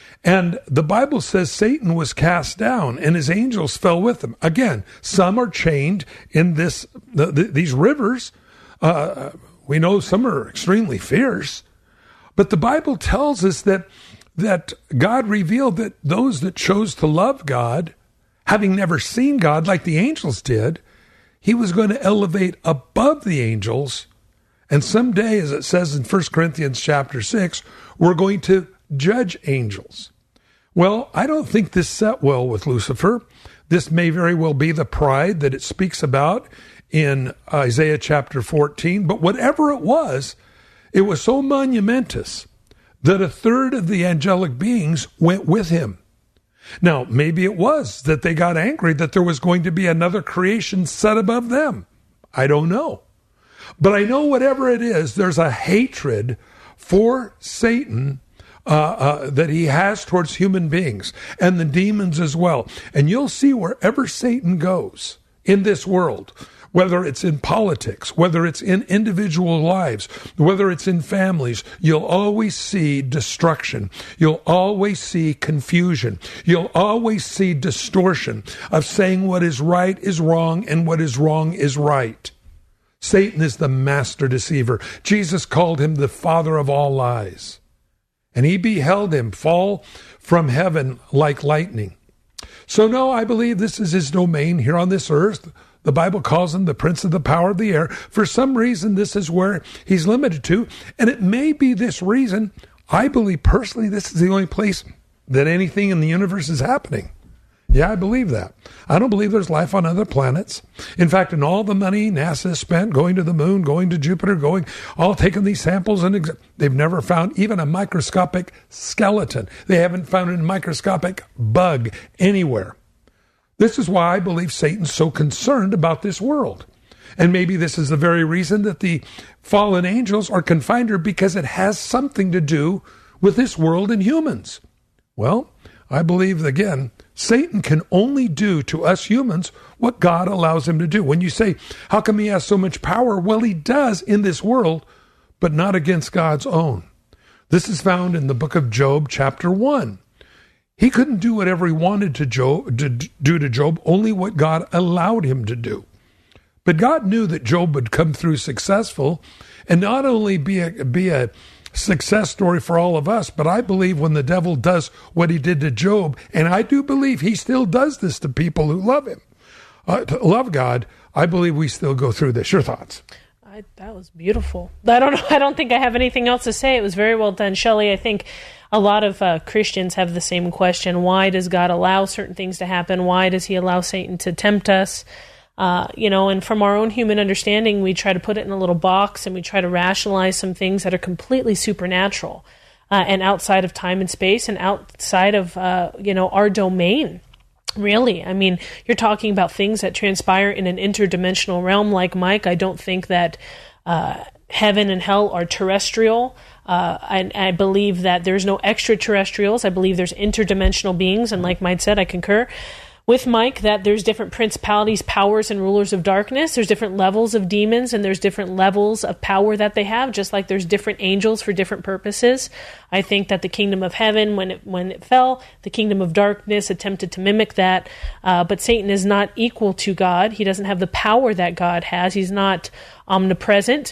And the Bible says Satan was cast down and his angels fell with him. Again, some are chained in this the, the, these rivers. Uh, we know some are extremely fierce. But the Bible tells us that that God revealed that those that chose to love God, having never seen God like the angels did, he was going to elevate above the angels. And someday, as it says in First Corinthians chapter six, we're going to judge angels. Well, I don't think this set well with Lucifer. This may very well be the pride that it speaks about in Isaiah chapter fourteen. But whatever it was, it was so monumentous that a third of the angelic beings went with him. Now, maybe it was that they got angry that there was going to be another creation set above them. I don't know. But I know whatever it is, there's a hatred for Satan uh, uh, that he has towards human beings and the demons as well. And you'll see wherever Satan goes in this world, whether it's in politics, whether it's in individual lives, whether it's in families, you'll always see destruction. You'll always see confusion. You'll always see distortion of saying what is right is wrong and what is wrong is right. Satan is the master deceiver. Jesus called him the father of all lies. And he beheld him fall from heaven like lightning. So no, I believe this is his domain here on this earth. The Bible calls him the prince of the power of the air. For some reason, this is where he's limited to. And it may be this reason. I believe personally this is the only place that anything in the universe is happening. Yeah, I believe that. I don't believe there's life on other planets. In fact, in all the money NASA has spent going to the moon, going to Jupiter, going, all taking these samples, and ex- they've never found even a microscopic skeleton. They haven't found a microscopic bug anywhere. This is why I believe Satan's so concerned about this world. And maybe this is the very reason that the fallen angels are confined here, because it has something to do with this world and humans. Well, I believe, again, Satan can only do to us humans what God allows him to do. When you say, how come he has so much power? Well, he does in this world, but not against God's own. This is found in the book of Job, chapter one. He couldn't do whatever he wanted to, Job, to do to Job, only what God allowed him to do. But God knew that Job would come through successful and not only be a, be a success story for all of us, but I believe when the devil does what he did to Job, and I do believe he still does this to people who love him, uh, to love God, I believe we still go through this. Your thoughts? I, that was beautiful. I don't know. I don't think I have anything else to say. It was very well done, Shelley. I think a lot of uh, Christians have the same question. Why does God allow certain things to happen? Why does he allow Satan to tempt us? Uh, you know, and from our own human understanding, we try to put it in a little box and we try to rationalize some things that are completely supernatural uh, and outside of time and space and outside of, uh, you know, our domain. Really, I mean, you're talking about things that transpire in an interdimensional realm. Like Mike, I don't think that uh, heaven and hell are terrestrial. Uh, and I believe that there's no extraterrestrials. I believe there's interdimensional beings. And like Mike said, I concur with Mike that there's different principalities, powers, and rulers of darkness. There's different levels of demons, and there's different levels of power that they have, just like there's different angels for different purposes. I think that the kingdom of heaven, when it, when it fell, the kingdom of darkness attempted to mimic that. Uh, but Satan is not equal to God. He doesn't have the power that God has. He's not omnipresent.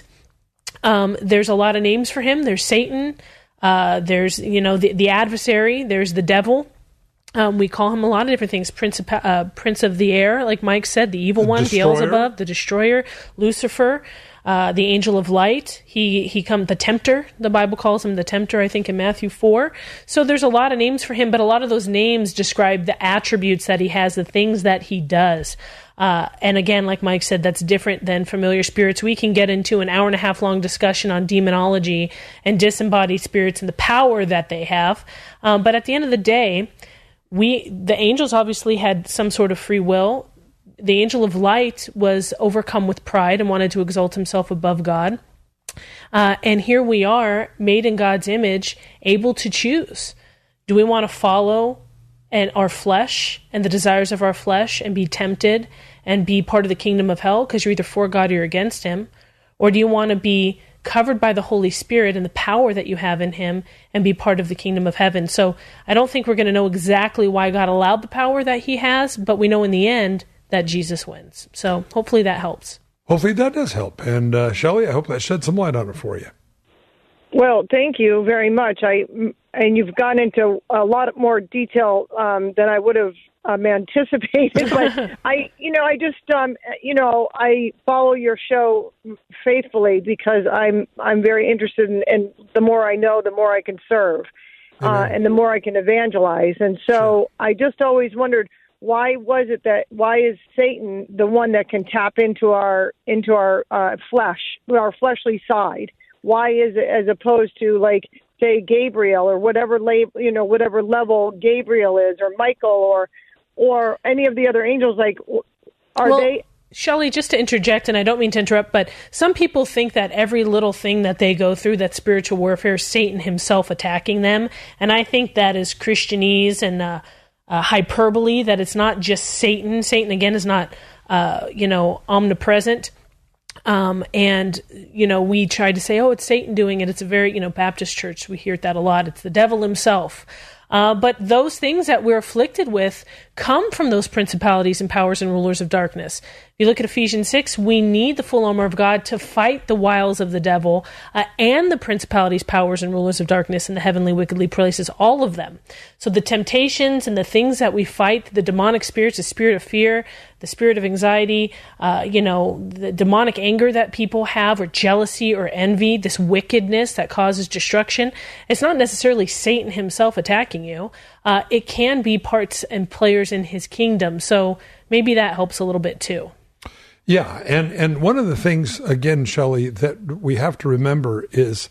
Um, there's a lot of names for him. There's Satan. Uh, there's, you know, the, the adversary. There's the devil. Um, we call him a lot of different things. Prince of, uh, Prince of the air, like Mike said, the evil the one, destroyer. Beelzebub, the destroyer, Lucifer, uh, the angel of light. He he come the tempter. The Bible calls him the tempter, I think, in Matthew four. So there's a lot of names for him, but a lot of those names describe the attributes that he has, the things that he does. Uh, and again, like Mike said, that's different than familiar spirits. We can get into an hour and a half long discussion on demonology and disembodied spirits and the power that they have. Um, but at the end of the day, We, the angels obviously had some sort of free will. The angel of light was overcome with pride and wanted to exalt himself above God. Uh, and here we are, made in God's image, able to choose. Do we want to follow and our flesh and the desires of our flesh and be tempted and be part of the kingdom of hell because you're either for God or you're against him? Or do you want to be covered by the Holy Spirit and the power that you have in him and be part of the kingdom of heaven? So I don't think we're going to know exactly why God allowed the power that he has, but we know in the end that Jesus wins. So hopefully that helps. Hopefully that does help. And uh, Shelley, I hope that shed some light on it for you. Well, thank you very much. I and you've gone into a lot more detail um, than I would have um, anticipated. But I, you know, I just, um, you know, I follow your show faithfully because I'm I'm very interested in, and the more I know, the more I can serve, uh, and the more I can evangelize. And so sure. I just always wondered, why was it that, why is Satan the one that can tap into our into our uh, flesh, our fleshly side? Why is it, as opposed to, like, say, Gabriel or whatever label, you know, whatever level Gabriel is, or Michael, or or any of the other angels? Like, are well, they? Shelley, just to interject, and I don't mean to interrupt, but some people think that every little thing that they go through, that spiritual warfare, is Satan himself attacking them, and I think that is Christianese and uh, uh, hyperbole. That it's not just Satan. Satan again is not uh, you know, omnipresent. Um, and, you know, we try to say, oh, it's Satan doing it. It's a very, you know, Baptist church. We hear that a lot. It's the devil himself. Uh, but those things that we're afflicted with come from those principalities and powers and rulers of darkness. If you look at Ephesians six, we need the full armor of God to fight the wiles of the devil uh, and the principalities, powers, and rulers of darkness in the heavenly wickedly places, all of them. So the temptations and the things that we fight, the demonic spirits, the spirit of fear, the spirit of anxiety, uh, you know, the demonic anger that people have, or jealousy or envy, this wickedness that causes destruction, it's not necessarily Satan himself attacking you. Uh, it can be parts and players in his kingdom. So maybe that helps a little bit too. Yeah, and, and one of the things, again, Shelley, that we have to remember is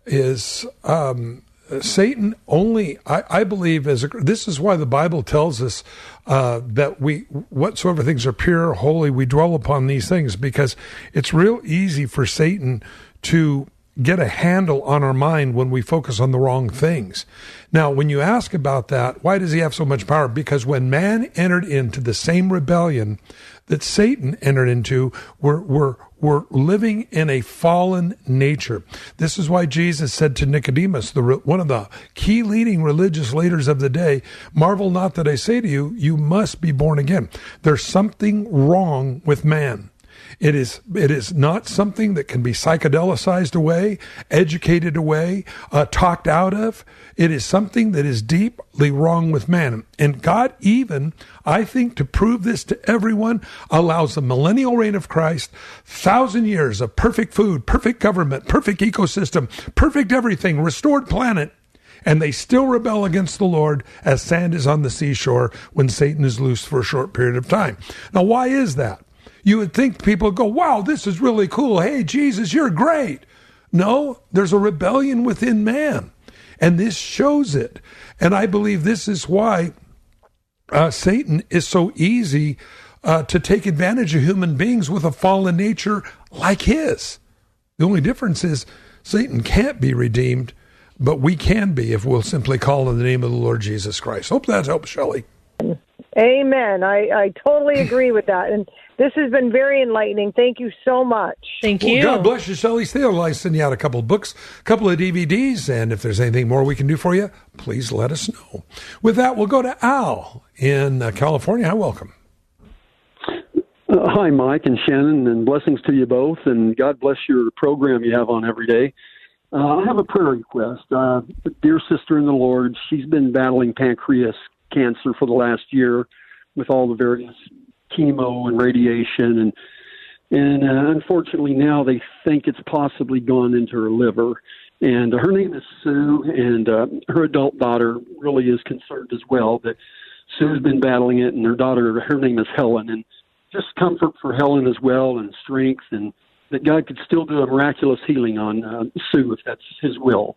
is um, Satan only, I, I believe, as a, this is why the Bible tells us uh, that we, whatsoever things are pure, holy, we dwell upon these things, because it's real easy for Satan to get a handle on our mind when we focus on the wrong things. Now, when you ask about that, why does he have so much power? Because when man entered into the same rebellion that Satan entered into, we're, we're, we're living in a fallen nature. This is why Jesus said to Nicodemus, the, one of the key leading religious leaders of the day, marvel not that I say to you, you must be born again. There's something wrong with man. It is it is not something that can be psychedelicized away, educated away, uh, talked out of. It is something that is deeply wrong with man. And God even, I think, to prove this to everyone, allows the millennial reign of Christ, thousand years of perfect food, perfect government, perfect ecosystem, perfect everything, restored planet, and they still rebel against the Lord as sand is on the seashore when Satan is loose for a short period of time. Now, why is that? You would think people go, wow, this is really cool. Hey, Jesus, you're great. No, there's a rebellion within man, and this shows it. And I believe this is why uh, Satan is so easy uh, to take advantage of human beings with a fallen nature like his. The only difference is Satan can't be redeemed, but we can be if we'll simply call on the name of the Lord Jesus Christ. Hope that helps, Shelley. Amen. I, I totally agree with that. And this has been very enlightening. Thank you so much. Thank well, you. God bless you, Shelley Steele. I'll send you out a couple of books, a couple of D V Ds, and if there's anything more we can do for you, please let us know. With that, we'll go to Al in uh, California. Hi, welcome. Uh, hi, Mike and Shannon, and blessings to you both, and God bless your program you have on every day. Uh, I have a prayer request. Uh, a dear sister in the Lord, she's been battling pancreas cancer for the last year with all the various chemo and radiation, and and uh, unfortunately now they think it's possibly gone into her liver. And uh, her name is Sue, and uh, her adult daughter really is concerned as well. That Sue's been battling it, and her daughter, her name is Helen, and just comfort for Helen as well, and strength, and that God could still do a miraculous healing on uh, Sue if that's His will.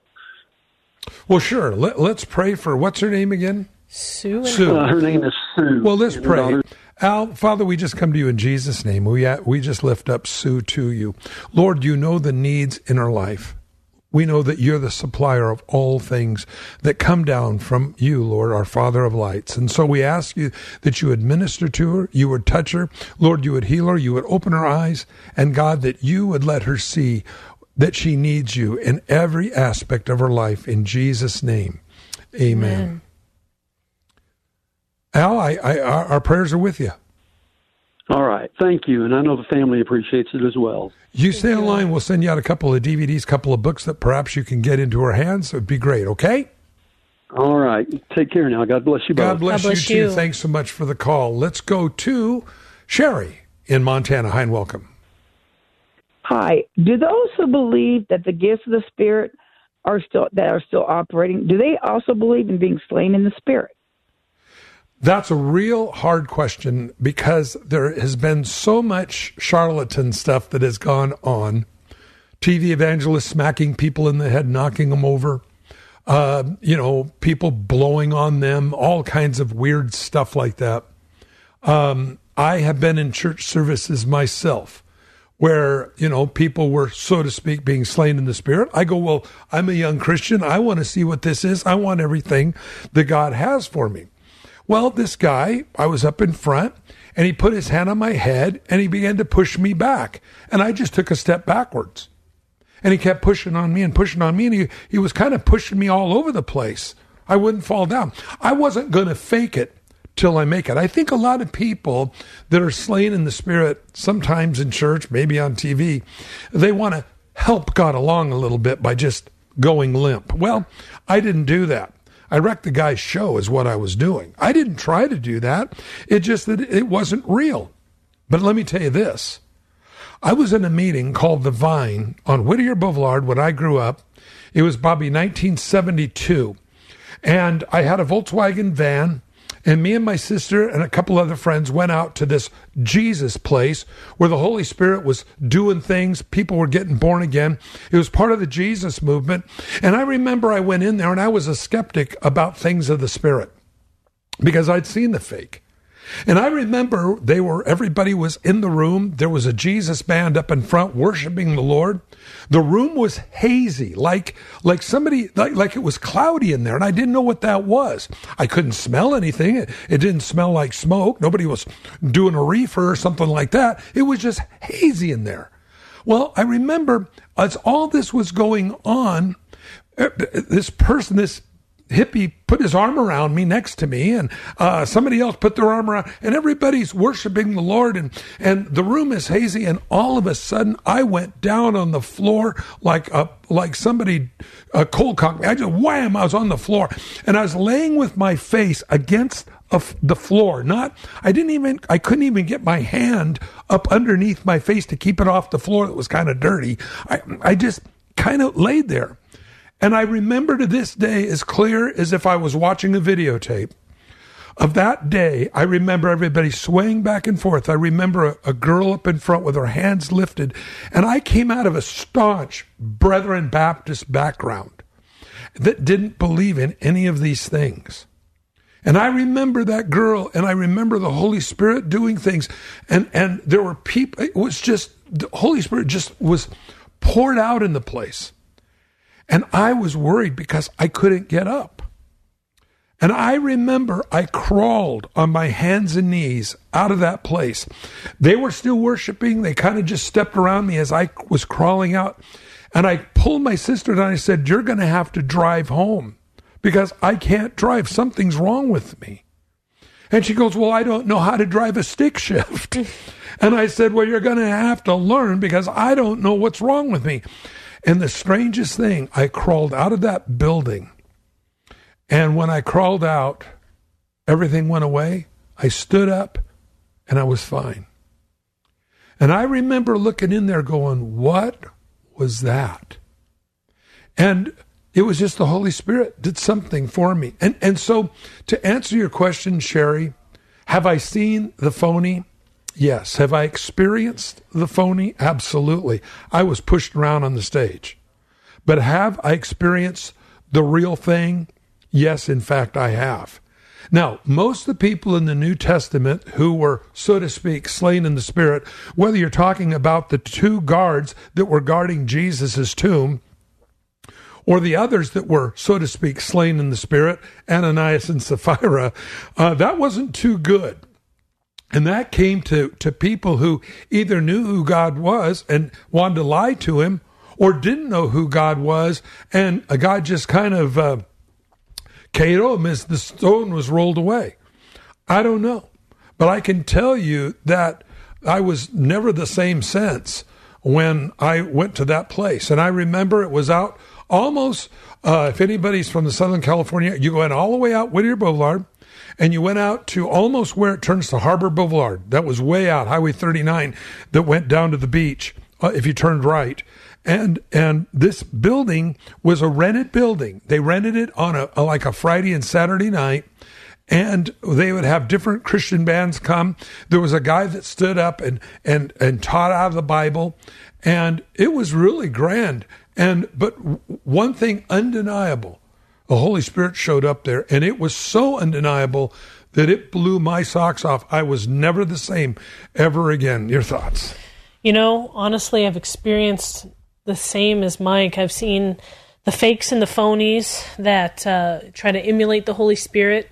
Well, sure. Let, let's pray for, what's her name again? Sue. Sue. Uh, her name is Sue. Well, let's pray. Al, Father, we just come to you in Jesus' name. We we just lift up Sue to you. Lord, you know the needs in her life. We know that you're the supplier of all things that come down from you, Lord, our Father of lights. And so we ask you that you would minister to her, you would touch her, Lord, you would heal her, you would open her eyes, and God, that you would let her see that she needs you in every aspect of her life. In Jesus' name, amen. Amen. Al, I, I, our, our prayers are with you. All right. Thank you. And I know the family appreciates it as well. You stay online. We'll send you out a couple of D V Ds, a couple of books that perhaps you can get into her hands. It would be great, okay? All right. Take care now. God bless you both. God bless, God bless you, you too. Thanks so much for the call. Let's go to Sherry in Montana. Hi and welcome. Hi. Do those who believe that the gifts of the Spirit are still that are still operating, do they also believe in being slain in the Spirit? That's a real hard question because there has been so much charlatan stuff that has gone on. T V evangelists smacking people in the head, knocking them over. Uh, you know, people blowing on them, all kinds of weird stuff like that. Um, I have been in church services myself where, you know, people were, so to speak, being slain in the Spirit. I go, well, I'm a young Christian. I want to see what this is. I want everything that God has for me. Well, this guy, I was up in front, and he put his hand on my head, and he began to push me back. And I just took a step backwards. And he kept pushing on me and pushing on me, and he, he was kind of pushing me all over the place. I wouldn't fall down. I wasn't going to fake it till I make it. I think a lot of people that are slain in the Spirit, sometimes in church, maybe on T V, they want to help God along a little bit by just going limp. Well, I didn't do that. I wrecked the guy's show is what I was doing. I didn't try to do that. It just that it wasn't real. But let me tell you this. I was in a meeting called The Vine on Whittier Boulevard when I grew up. It was probably nineteen seventy-two. And I had a Volkswagen van, and me and my sister and a couple other friends went out to this Jesus place where the Holy Spirit was doing things. People were getting born again. It was part of the Jesus movement. And I remember I went in there, and I was a skeptic about things of the Spirit because I'd seen the fake. And I remember they were, everybody was in the room. There was a Jesus band up in front worshiping the Lord. The room was hazy, like, like somebody, like, like it was cloudy in there. And I didn't know what that was. I couldn't smell anything. It, it didn't smell like smoke. Nobody was doing a reefer or something like that. It was just hazy in there. Well, I remember as all this was going on, this person, this hippie put his arm around me next to me, and uh, somebody else put their arm around, and everybody's worshiping the Lord, and, and the room is hazy, and all of a sudden I went down on the floor like a, like somebody uh, cold cocked me. I just wham, I was on the floor, and I was laying with my face against of the floor. Not, I didn't even, I couldn't even get my hand up underneath my face to keep it off the floor. It was kind of dirty. I, I just kind of laid there. And I remember to this day as clear as if I was watching a videotape of that day. I remember everybody swaying back and forth. I remember a, a girl up in front with her hands lifted. And I came out of a staunch Brethren Baptist background that didn't believe in any of these things. And I remember that girl, and I remember the Holy Spirit doing things. And, and there were people, it was just, the Holy Spirit just was poured out in the place. And I was worried because I couldn't get up. And I remember I crawled on my hands and knees out of that place. They were still worshiping. They kind of just stepped around me as I was crawling out. And I pulled my sister and I said, "You're going to have to drive home because I can't drive. Something's wrong with me." And she goes, "Well, I don't know how to drive a stick shift." And I said, "Well, you're going to have to learn because I don't know what's wrong with me." And the strangest thing, I crawled out of that building. And when I crawled out, everything went away. I stood up and I was fine. And I remember looking in there going, what was that? And it was just the Holy Spirit did something for me. And, and so to answer your question, Sherry, have I seen the phony? Yes. Have I experienced the phony? Absolutely. I was pushed around on the stage. But have I experienced the real thing? Yes, in fact, I have. Now, most of the people in the New Testament who were, so to speak, slain in the Spirit, whether you're talking about the two guards that were guarding Jesus' tomb, or the others that were, so to speak, slain in the Spirit, Ananias and Sapphira, uh, that wasn't too good. And that came to, to people who either knew who God was and wanted to lie to him, or didn't know who God was, and God just kind of uh, K O'd him as the stone was rolled away. I don't know. But I can tell you that I was never the same since when I went to that place. And I remember it was out almost, uh, if anybody's from the Southern California, you went all the way out Whittier Boulevard, and you went out to almost where it turns to Harbor Boulevard. That was way out, Highway thirty-nine, that went down to the beach uh, if you turned right. And and this building was a rented building. They rented it on a, a like a Friday and Saturday night, and they would have different Christian bands come. There was a guy that stood up and and and taught out of the Bible, and it was really grand. And but one thing undeniable, the Holy Spirit showed up there, and it was so undeniable that it blew my socks off. I was never the same ever again. Your thoughts? You know, honestly, I've experienced the same as Mike. I've seen the fakes and the phonies that uh, try to emulate the Holy Spirit.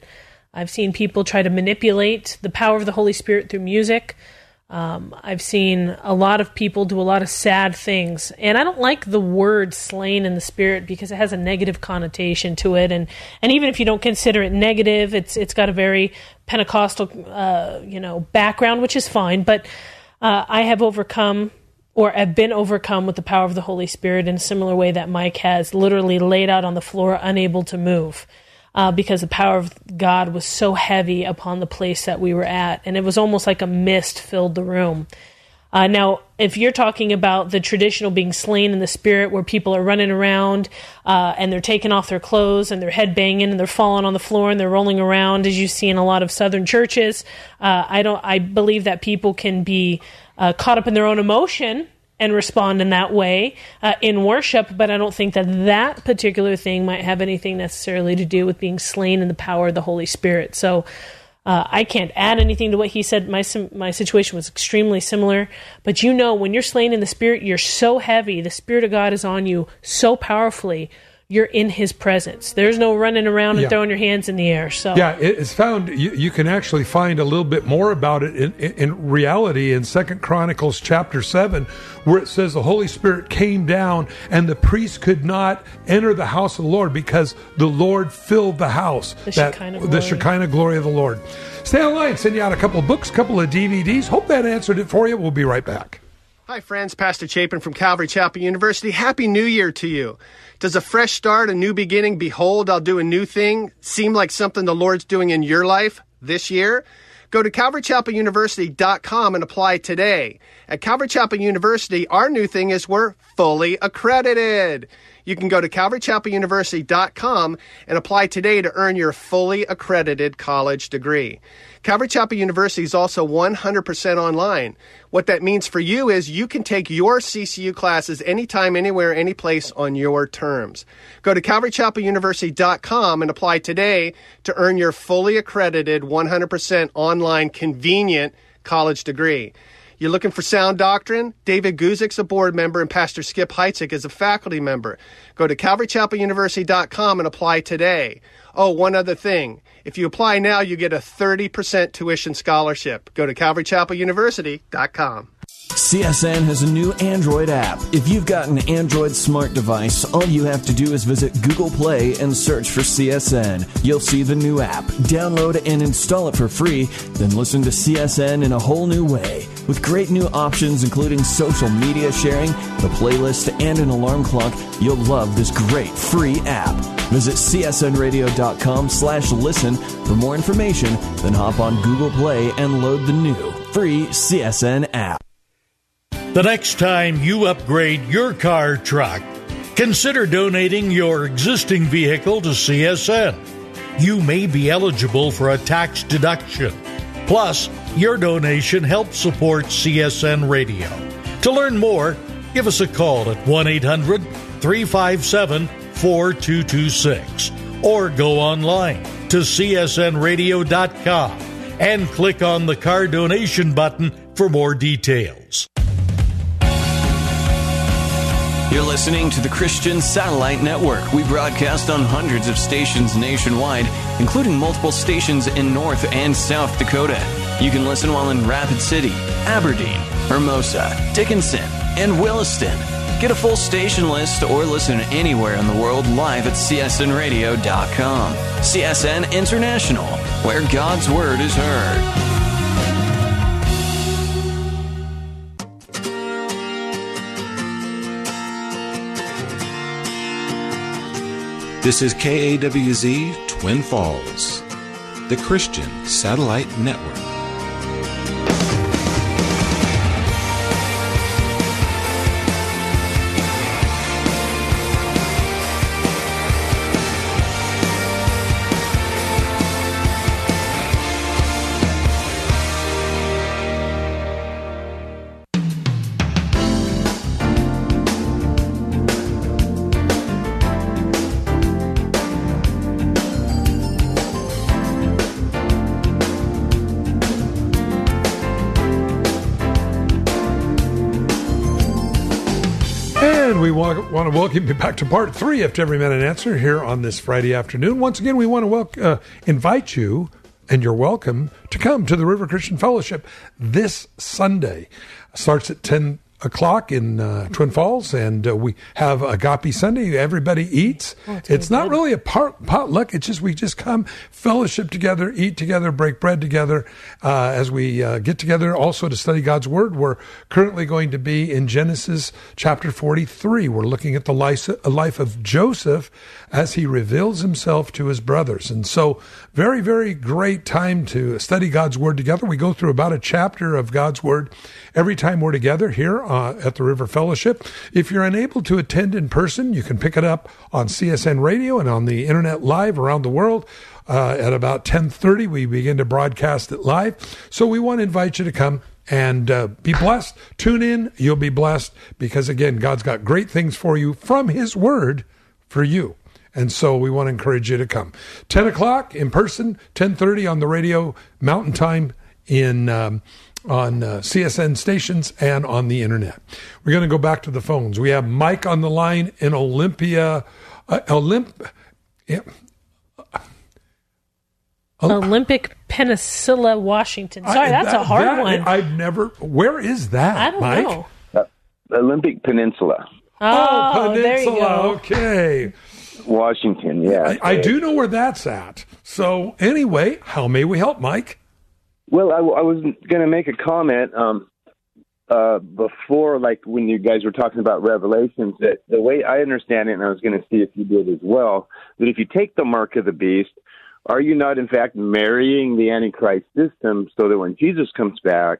I've seen people try to manipulate the power of the Holy Spirit through music. Um, I've seen a lot of people do a lot of sad things. And I don't like the word slain in the Spirit because it has a negative connotation to it. And, and even if you don't consider it negative, it's it's got a very Pentecostal uh, you know, background, which is fine. But uh, I have overcome or have been overcome with the power of the Holy Spirit in a similar way that Mike has, literally laid out on the floor, unable to move. Uh, because the power of God was so heavy upon the place that we were at. And it was almost like a mist filled the room. Uh, now, if you're talking about the traditional being slain in the Spirit, where people are running around uh, and they're taking off their clothes and they're head banging and they're falling on the floor and they're rolling around, as you see in a lot of Southern churches, uh, I don't. I believe that people can be uh, caught up in their own emotion and respond in that way uh, in worship, but I don't think that that particular thing might have anything necessarily to do with being slain in the power of the Holy Spirit. So uh, I can't add anything to what he said. My my situation was extremely similar, but you know, when you're slain in the Spirit, you're so heavy, the Spirit of God is on you so powerfully, you're in His presence. There's no running around and yeah. throwing your hands in the air. So yeah, it's found. You, you can actually find a little bit more about it in, in, in reality in Second Chronicles chapter seven, where it says the Holy Spirit came down and the priest could not enter the house of the Lord because the Lord filled the house. The that, Shekinah the glory. Shekinah glory of the Lord. Stay online. Send you out a couple of books, a couple of D V Ds. Hope that answered it for you. We'll be right back. Hi, friends. Pastor Chapin from Calvary Chapel University. Happy New Year to you. Does a fresh start, a new beginning, behold, I'll do a new thing, seem like something the Lord's doing in your life this year? Go to calvary chapel university dot com and apply today. At Calvary Chapel University, our new thing is we're fully accredited. You can go to calvary chapel university dot com and apply today to earn your fully accredited college degree. Calvary Chapel University is also one hundred percent online. What that means for you is you can take your C C U classes anytime, anywhere, any place on your terms. Go to calvary chapel university dot com and apply today to earn your fully accredited one hundred percent online convenient college degree. You're looking for sound doctrine? David Guzik's a board member and Pastor Skip Heitzig is a faculty member. Go to calvary chapel university dot com and apply today. Oh, one other thing. If you apply now, you get a thirty percent tuition scholarship. Go to calvary chapel university dot com. C S N has a new Android app. If you've got an Android smart device, all you have to do is visit Google Play and search for C S N. You'll see the new app. Download and install it for free, then listen to C S N in a whole new way. With great new options including social media sharing, the playlist, and an alarm clock, you'll love this great free app. Visit c s n radio dot com slash listen for more information, then hop on Google Play and load the new free C S N app. The next time you upgrade your car or truck, consider donating your existing vehicle to C S N. You may be eligible for a tax deduction. Plus, your donation helps support C S N Radio. To learn more, give us a call at one eight hundred three five seven four two two six or go online to c s n radio dot com and click on the car donation button for more details. You're listening to the Christian Satellite Network. We broadcast on hundreds of stations nationwide, including multiple stations in North and South Dakota. You can listen while in Rapid City, Aberdeen, Hermosa, Dickinson, and Williston. Get a full station list or listen anywhere in the world live at c s n radio dot com. C S N International, where God's Word is heard. This is K A W Z Twin Falls, the Christian Satellite Network. We want, want to welcome you back to part three of Every Man an Answer here on this Friday afternoon. Once again, we want to wel- uh, invite you and you're welcome to come to the River Christian Fellowship this Sunday. Starts at ten o'clock in uh, Twin Falls, and uh, we have Agape Sunday. Everybody eats. Oh, it's it's not good. Really a pot, potluck. It's just we just come, fellowship together, eat together, break bread together uh, as we uh, get together also to study God's Word. We're currently going to be in Genesis chapter forty-three. We're looking at the life, life of Joseph as he reveals himself to his brothers. And so very, very great time to study God's Word together. We go through about a chapter of God's Word every time we're together here Uh, at the River Fellowship. If you're unable to attend in person, you can pick it up on C S N Radio and on the internet live around the world. Uh, at about ten thirty, we begin to broadcast it live. So we want to invite you to come and uh, be blessed. Tune in. You'll be blessed because, again, God's got great things for you from His Word for you. And so we want to encourage you to come. ten o'clock in person, ten thirty on the radio, Mountain Time in um, on uh, C S N stations and on the internet. We're going to go back to the phones. We have Mike on the line in Olympia. Uh, Olymp- yeah. Olympic Peninsula, Washington. Sorry, I, that's that, a hard that, one. I've never. Where is that, I don't Mike? know. Uh, Olympic Peninsula. Oh, oh, Peninsula. there you go. Okay. Washington, yeah. I, I do know where that's at. So anyway, how may we help, Mike? Well, I, I was going to make a comment um, uh, before, like when you guys were talking about Revelations, that the way I understand it, and I was going to see if you did as well, that if you take the mark of the beast, are you not, in fact, marrying the Antichrist system so that when Jesus comes back,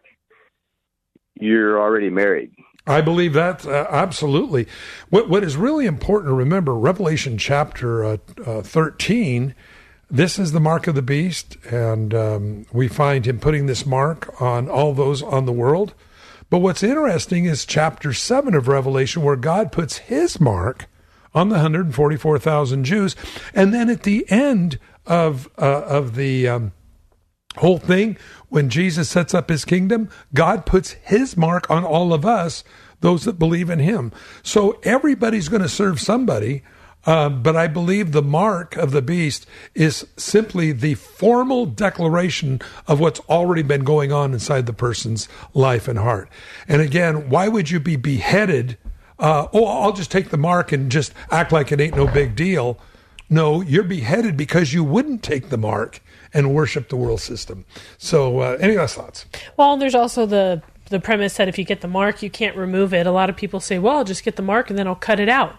you're already married? I believe that, uh, absolutely. What, what is really important to remember, Revelation chapter uh, uh, thirteen, this is the mark of the beast, and um, we find him putting this mark on all those on the world. But what's interesting is chapter seven of Revelation, where God puts his mark on the one hundred forty-four thousand Jews. And then at the end of uh, of the um, whole thing, when Jesus sets up his kingdom, God puts his mark on all of us, those that believe in him. So everybody's going to serve somebody. Uh, but I believe the mark of the beast is simply the formal declaration of what's already been going on inside the person's life and heart. And again, why would you be beheaded? Uh, oh, I'll just take the mark and just act like it ain't no big deal. No, you're beheaded because you wouldn't take the mark and worship the world system. So uh, any last thoughts? Well, there's also the the premise that if you get the mark, you can't remove it. A lot of people say, well, I'll just get the mark and then I'll cut it out.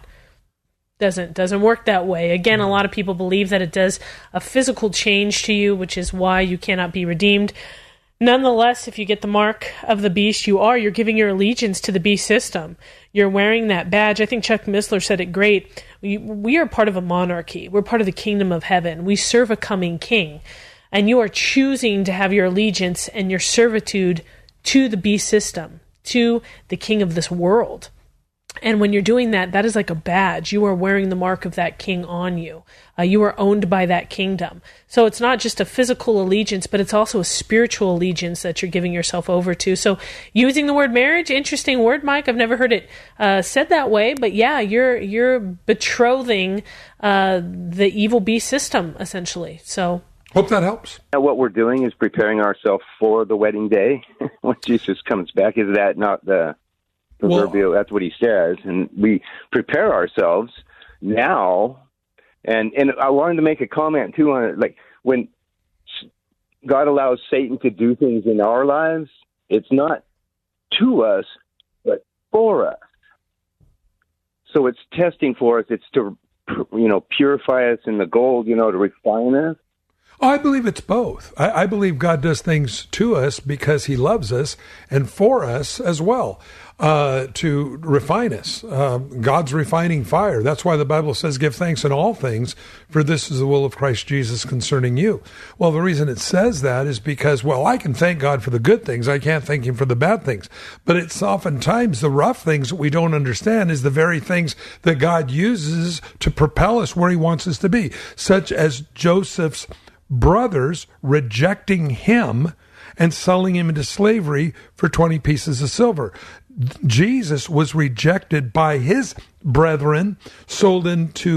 Doesn't doesn't work that way. Again, a lot of people believe that it does a physical change to you, which is why you cannot be redeemed. Nonetheless, if you get the mark of the beast, you are. You're giving your allegiance to the beast system. You're wearing that badge. I think Chuck Missler said it great. We, we are part of a monarchy. We're part of the kingdom of heaven. We serve a coming king. And you are choosing to have your allegiance and your servitude to the beast system, to the king of this world. And when you're doing that, that is like a badge. You are wearing the mark of that king on you. Uh, you are owned by that kingdom. So it's not just a physical allegiance, but it's also a spiritual allegiance that you're giving yourself over to. So using the word marriage, interesting word, Mike. I've never heard it uh, said that way. But yeah, you're you're betrothing uh, the evil beast system, essentially. So hope that helps. Now, what we're doing is preparing ourselves for the wedding day when Jesus comes back. Is that not the... Proverbial, well, that's what he says, and we prepare ourselves now. And and I wanted to make a comment too on it. Like when God allows Satan to do things in our lives, it's not to us, but for us. So it's testing for us. It's to, you know, purify us in the gold, you know, to refine us. I believe it's both. I, I believe God does things to us because he loves us and for us as well, uh, to refine us. Uh, God's refining fire. That's why the Bible says, give thanks in all things, for this is the will of Christ Jesus concerning you. Well, the reason it says that is because, well, I can thank God for the good things. I can't thank him for the bad things. But it's oftentimes the rough things that we don't understand is the very things that God uses to propel us where he wants us to be, such as Joseph's brothers rejecting him and selling him into slavery for twenty pieces of silver. Jesus was rejected by his brethren, sold into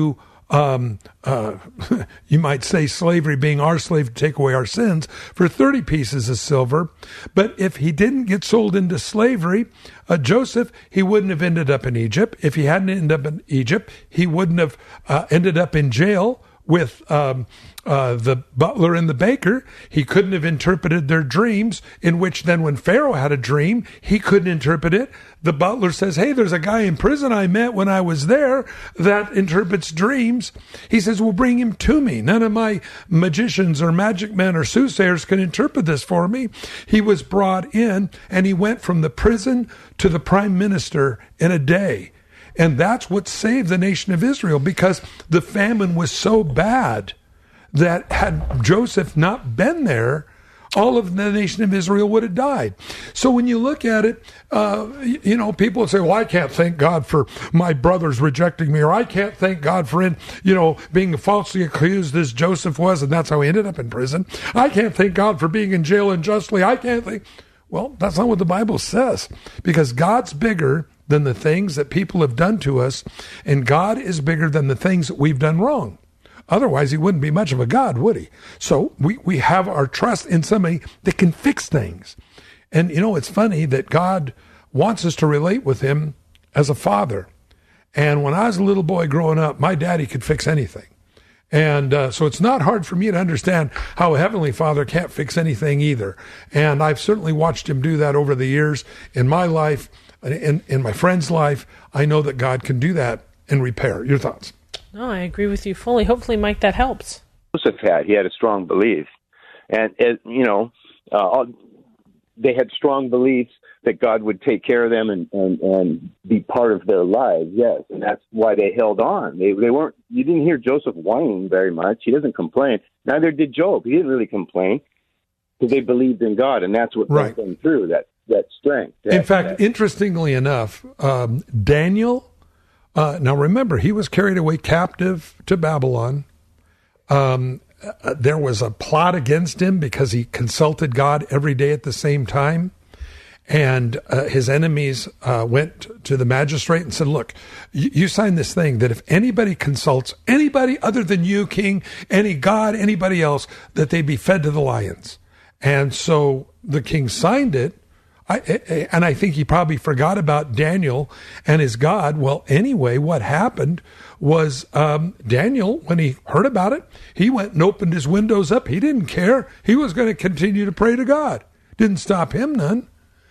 um, uh, you might say slavery being our slave to take away our sins, for thirty pieces of silver. But if he didn't get sold into slavery, uh, Joseph, he wouldn't have ended up in Egypt. If he hadn't ended up in Egypt, he wouldn't have uh, ended up in jail with um, uh, the butler and the baker. He couldn't have interpreted their dreams, in which then when Pharaoh had a dream, he couldn't interpret it. The butler says, hey, there's a guy in prison I met when I was there that interprets dreams. He says, well, bring him to me. None of my magicians or magic men or soothsayers can interpret this for me. He was brought in, and he went from the prison to the prime minister in a day. And that's what saved the nation of Israel, because the famine was so bad that had Joseph not been there, all of the nation of Israel would have died. So when you look at it, uh, you know, people would say, well, I can't thank God for my brothers rejecting me, or I can't thank God for, in, you know, being falsely accused as Joseph was, and that's how he ended up in prison. I can't thank God for being in jail unjustly. I can't think. Well, that's not what the Bible says, because God's bigger than the things that people have done to us, and God is bigger than the things that we've done wrong. Otherwise, he wouldn't be much of a God, would he? So we, we have our trust in somebody that can fix things. And, you know, it's funny that God wants us to relate with him as a father. And when I was a little boy growing up, my daddy could fix anything. And uh, so it's not hard for me to understand how a Heavenly Father can't fix anything either. And I've certainly watched him do that over the years in my life. In, in my friend's life, I know that God can do that and repair. Your thoughts? No, I agree with you fully. Hopefully, Mike, that helps. Joseph had, he had a strong belief. And, it, you know, uh, they had strong beliefs that God would take care of them and, and, and be part of their lives, yes. And that's why they held on. They they weren't, you didn't hear Joseph whining very much. He doesn't complain. Neither did Job. He didn't really complain because they believed in God, and that's what right. brought them through, that that strength. That, in fact, that. interestingly enough, um, Daniel, uh, now remember, he was carried away captive to Babylon. Um, uh, there was a plot against him because he consulted God every day at the same time. And uh, his enemies uh, went to the magistrate and said, look, you, you signed this thing that if anybody consults anybody other than you, king, any god, anybody else, that they be fed to the lions. And so the king signed it. I, I, and I think he probably forgot about Daniel and his God. Well, anyway, what happened was um, Daniel, when he heard about it, he went and opened his windows up. He didn't care. He was going to continue to pray to God. Didn't stop him none.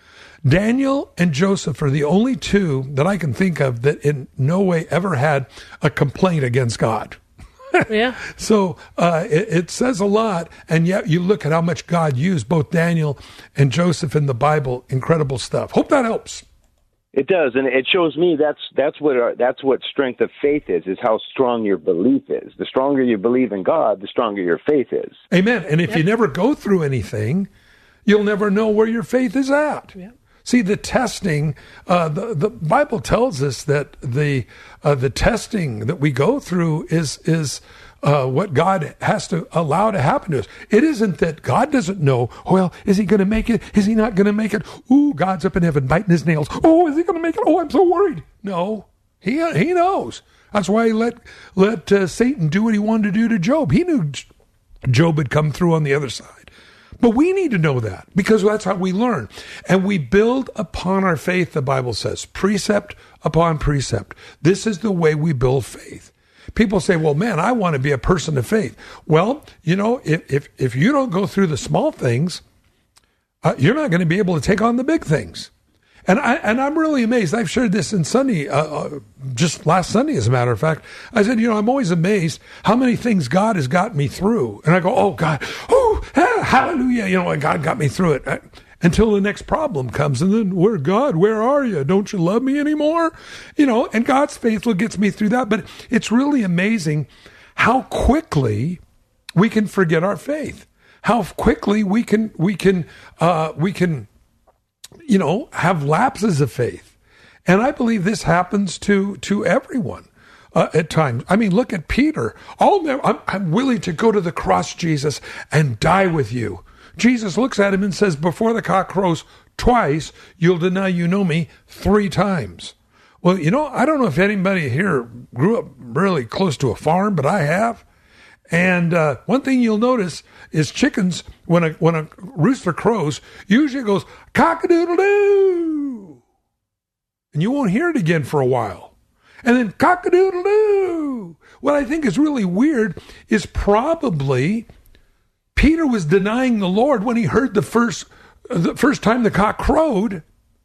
Daniel and Joseph are the only two that I can think of that in no way ever had a complaint against God. Yeah. So uh, it, it says a lot, and yet you look at how much God used both Daniel and Joseph in the Bible. Incredible stuff. Hope that helps. It does, and it shows me that's that's what our, that's what strength of faith is, is how strong your belief is. The stronger you believe in God, the stronger your faith is. Amen. And if yep. you never go through anything, you'll never know where your faith is at. Yeah. See, the testing, uh, the, the Bible tells us that the uh, the testing that we go through is is uh, what God has to allow to happen to us. It isn't that God doesn't know, well, is he going to make it? Is he not going to make it? Ooh, God's up in heaven biting his nails. Oh, is he going to make it? Oh, I'm so worried. No, he he knows. That's why he let, let uh, Satan do what he wanted to do to Job. He knew Job had come through on the other side. But we need to know that, because that's how we learn. And we build upon our faith, the Bible says, precept upon precept. This is the way we build faith. People say, well, man, I want to be a person of faith. Well, you know, if if, if you don't go through the small things, uh, you're not going to be able to take on the big things. And, I, and I'm really amazed. I've shared this in Sunday, uh, uh, just last Sunday, as a matter of fact. I said, you know, I'm always amazed how many things God has got me through. And I go, oh, God, oh, hallelujah. You know, and God got me through it. I, until the next problem comes. And then, where, God, where are you? Don't you love me anymore? You know, and God's faithful gets me through that. But it's really amazing how quickly we can forget our faith. How quickly we can, we can, uh, we can, you know, have lapses of faith. And I believe this happens to, to everyone uh, at times. I mean, look at Peter. I'll never, I'm, I'm willing to go to the cross, Jesus, and die with you. Jesus looks at him and says, before the cock crows twice, you'll deny you know me three times. Well, you know, I don't know if anybody here grew up really close to a farm, but I have. And uh, one thing you'll notice is chickens, when a when a rooster crows, usually it goes cock-a-doodle-doo. And you won't hear it again for a while. And then cock-a-doodle-doo. What I think is really weird is probably Peter was denying the Lord when he heard the first the first time the cock crowed,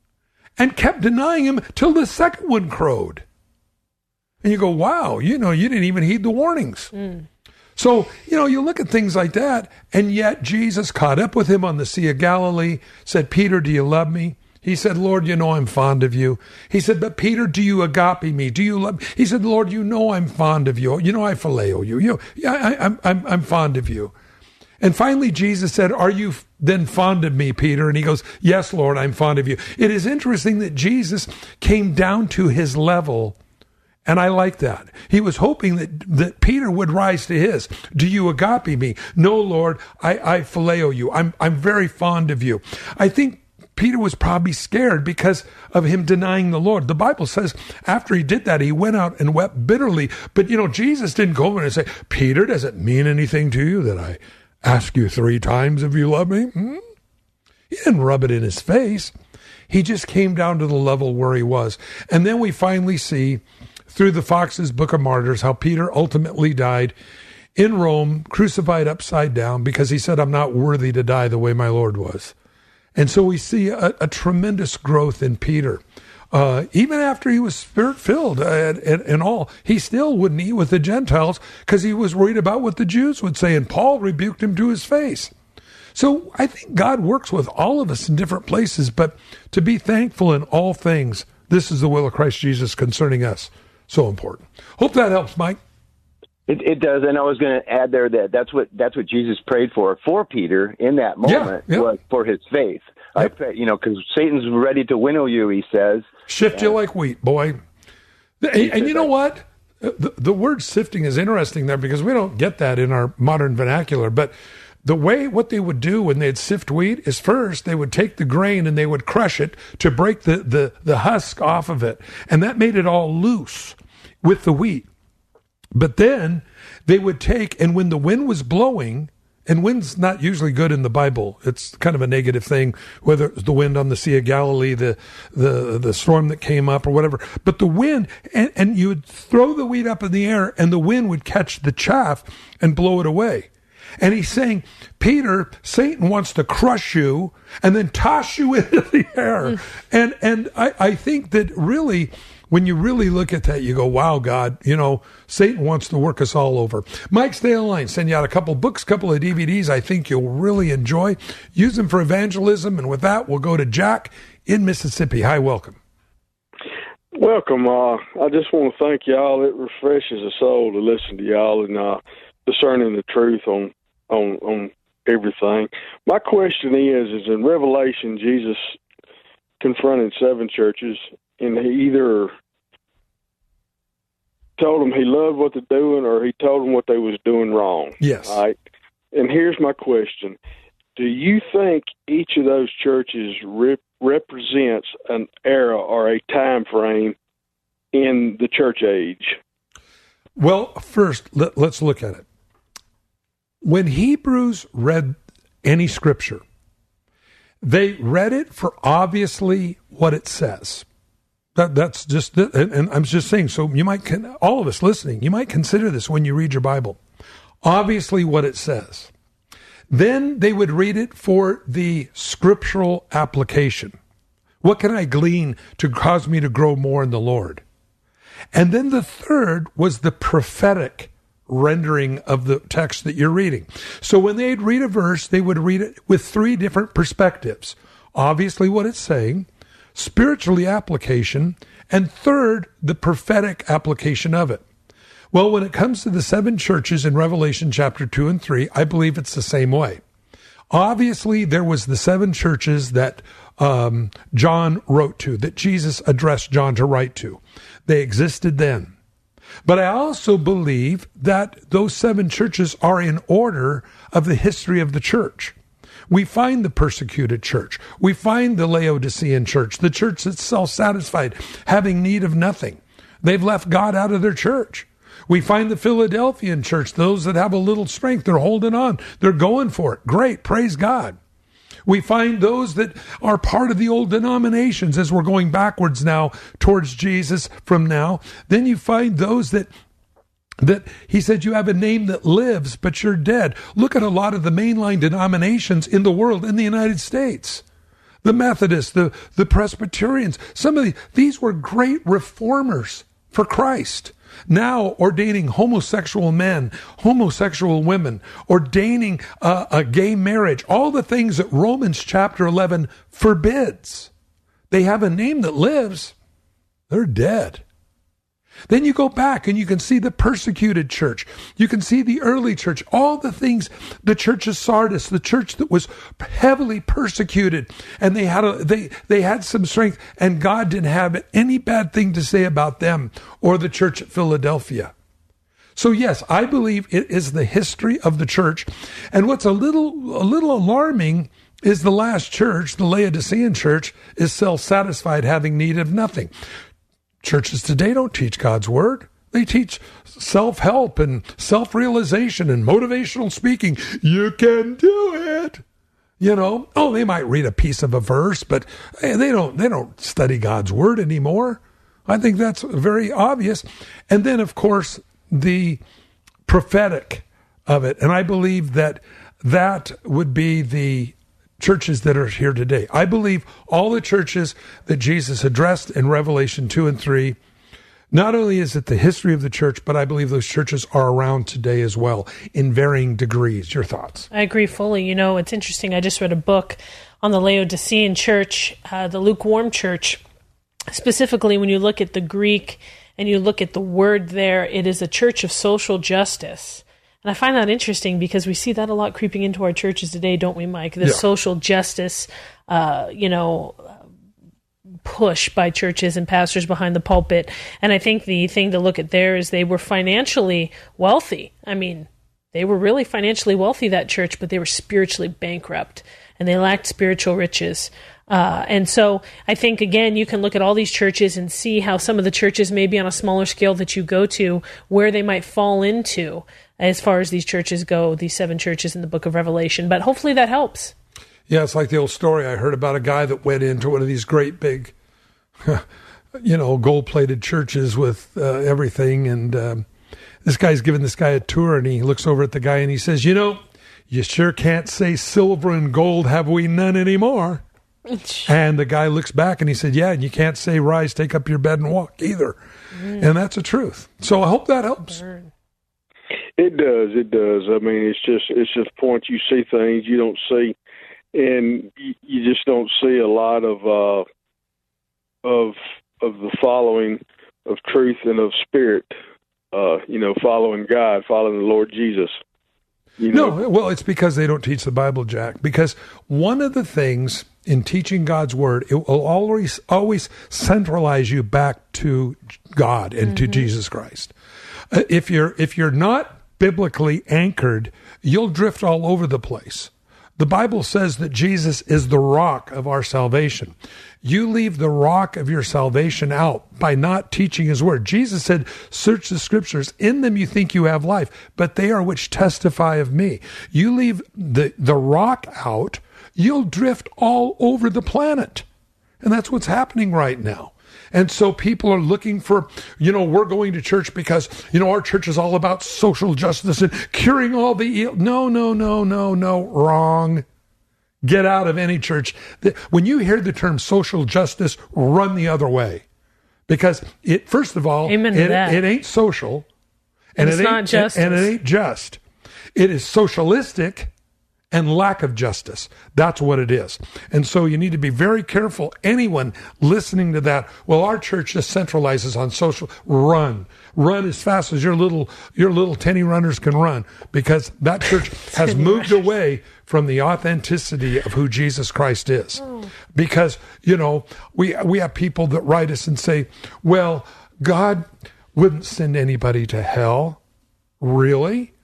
and kept denying him till the second one crowed. And you go, wow, you know, you didn't even heed the warnings. Mm. So, you know, you look at things like that, and yet Jesus caught up with him on the Sea of Galilee, said, Peter, do you love me? He said, Lord, you know I'm fond of you. He said, but Peter, do you agape me? Do you love me? He said, Lord, you know I'm fond of you. You know I phileo you. You, yeah, I, I'm, I'm, I'm fond of you. And finally, Jesus said, are you then fond of me, Peter? And he goes, yes, Lord, I'm fond of you. It is interesting that Jesus came down to his level, and I like that. He was hoping that, that Peter would rise to his. Do you agape me? No, Lord, I, I phileo you. I'm, I'm very fond of you. I think Peter was probably scared because of him denying the Lord. The Bible says after he did that, he went out and wept bitterly. But, you know, Jesus didn't go over and say, Peter, does it mean anything to you that I ask you three times if you love me? Hmm? He didn't rub it in his face. He just came down to the level where he was. And then we finally see through the Fox's Book of Martyrs how Peter ultimately died in Rome, crucified upside down, because he said, I'm not worthy to die the way my Lord was. And so we see a, a tremendous growth in Peter. Uh, even after he was spirit-filled and, and, and all, he still wouldn't eat with the Gentiles because he was worried about what the Jews would say, and Paul rebuked him to his face. So I think God works with all of us in different places, but to be thankful in all things, this is the will of Christ Jesus concerning us. So important. Hope that helps, Mike. It, it does, and I was going to add there that that's what that's what Jesus prayed for for Peter in that moment, yeah, yeah. was for his faith. Yep. I pray, you know, because Satan's ready to winnow you, he says. Shift and, you like wheat, boy. And, and you know what? The, the word sifting is interesting there because we don't get that in our modern vernacular. But the way, what they would do when they'd sift wheat is first they would take the grain and they would crush it to break the, the, the husk off of it. And that made it all loose with the wheat. But then they would take, and when the wind was blowing, and wind's not usually good in the Bible. It's kind of a negative thing, whether it was the wind on the Sea of Galilee, the the the storm that came up or whatever. But the wind, and, and you would throw the wheat up in the air, and the wind would catch the chaff and blow it away. And he's saying, Peter, Satan wants to crush you and then toss you into the air. Mm. And and I, I think that really, when you really look at that, you go, wow, God, you know, Satan wants to work us all over. Mike, stay online. Send you out a couple books, couple of D V Ds I think you'll really enjoy. Use them for evangelism. And with that, we'll go to Jack in Mississippi. Hi, welcome. Welcome. Uh, I just want to thank y'all. It refreshes the soul to listen to y'all and uh, discerning the truth on, on, on everything. My question is, is in Revelation, Jesus confronted seven churches, and he either told them he loved what they're doing or he told them what they was doing wrong. Yes. Right? And here's my question. Do you think each of those churches rep- represents an era or a time frame in the church age? Well, first, let, let's look at it. When Hebrews read any scripture, they read it for obviously what it says. That, that's just, and, and I'm just saying, so you might, all of us listening, you might consider this when you read your Bible. Obviously what it says. Then they would read it for the scriptural application. What can I glean to cause me to grow more in the Lord? And then the third was the prophetic rendering of the text that you're reading. So when they'd read a verse, they would read it with three different perspectives. Obviously what it's saying, spiritually application, and third, the prophetic application of it. Well, when it comes to the seven churches in Revelation chapter two and three, I believe it's the same way. Obviously, there was the seven churches that um, John wrote to, that Jesus addressed John to write to. They existed then. But I also believe that those seven churches are in order of the history of the church. We find the persecuted church. We find the Laodicean church, the church that's self-satisfied, having need of nothing. They've left God out of their church. We find the Philadelphian church, those that have a little strength, they're holding on. They're going for it. Great, praise God. We find those that are part of the old denominations as we're going backwards now towards Jesus from now. Then you find those that that he said you have a name that lives, but you're dead. Look at a lot of the mainline denominations in the world, in the United States. The Methodists, the, the Presbyterians, some of the, these were great reformers for Christ. Now ordaining homosexual men, homosexual women, ordaining uh, a gay marriage, all the things that Romans chapter eleven forbids. They have a name that lives. They're dead. Then you go back and you can see the persecuted church. You can see the early church, all the things, the church of Sardis, the church that was heavily persecuted, and they had a, they, they had some strength, and God didn't have any bad thing to say about them, or the church at Philadelphia. So yes, I believe it is the history of the church. And what's a little, a little alarming is the last church, the Laodicean church, is self-satisfied, having need of nothing. Churches today don't teach God's word. They teach self-help and self-realization and motivational speaking. You can do it. You know, oh, they might read a piece of a verse, but hey, they don't, they don't study God's word anymore. I think that's very obvious. And then, of course, the prophetic of it. And I believe that that would be the churches that are here today. I believe all the churches that Jesus addressed in Revelation two and three, not only is it the history of the church, but I believe those churches are around today as well in varying degrees. Your thoughts? I agree fully. You know, it's interesting. I just read a book on the Laodicean church, uh, the lukewarm church. Specifically, when you look at the Greek and you look at the word there, it is a church of social justice. And I find that interesting because we see that a lot creeping into our churches today, don't we, Mike? The yeah. social justice, uh, you know, push by churches and pastors behind the pulpit. And I think the thing to look at there is they were financially wealthy. I mean, they were really financially wealthy, that church, but they were spiritually bankrupt and they lacked spiritual riches. Uh, and so I think, again, you can look at all these churches and see how some of the churches, maybe on a smaller scale that you go to, where they might fall into as far as these churches go, these seven churches in the book of Revelation. But hopefully that helps. Yeah, it's like the old story I heard about a guy that went into one of these great big, you know, gold-plated churches with uh, everything. And um, this guy's giving this guy a tour, and he looks over at the guy and he says, you know, you sure can't say silver and gold have we none anymore. And the guy looks back and he said, yeah, and you can't say rise, take up your bed and walk either. Mm. And that's the truth. So I hope that helps. It does. It does. I mean, it's just it's just point you see things you don't see, and you, you just don't see a lot of uh, of of the following of truth and of spirit. Uh, you know, following God, following the Lord Jesus. You know? No, well, it's because they don't teach the Bible, Jack. Because one of the things in teaching God's word, it will always always centralize you back to God and mm-hmm. to Jesus Christ. Uh, if you're if you're not biblically anchored, you'll drift all over the place. The Bible says that Jesus is the rock of our salvation. You leave the rock of your salvation out by not teaching his word. Jesus said, search the scriptures. In them you think you have life, but they are which testify of me. You leave the, the rock out, you'll drift all over the planet. And that's what's happening right now. And so people are looking for, you know, we're going to church because, you know, our church is all about social justice and curing all the ill. No, no, no, no, no, wrong. Get out of any church. When you hear the term social justice, run the other way. Because it, first of all, it, it ain't social. And it's it not ain't, justice. And it ain't just. It is socialistic and lack of justice. That's what it is. And so you need to be very careful. Anyone listening to that, well, our church just centralizes on social. Run. Run as fast as your little your little tenny runners can run, because that church has moved away from the authenticity of who Jesus Christ is. Oh. Because, you know, we we have people that write us and say, well, God wouldn't send anybody to hell. Really?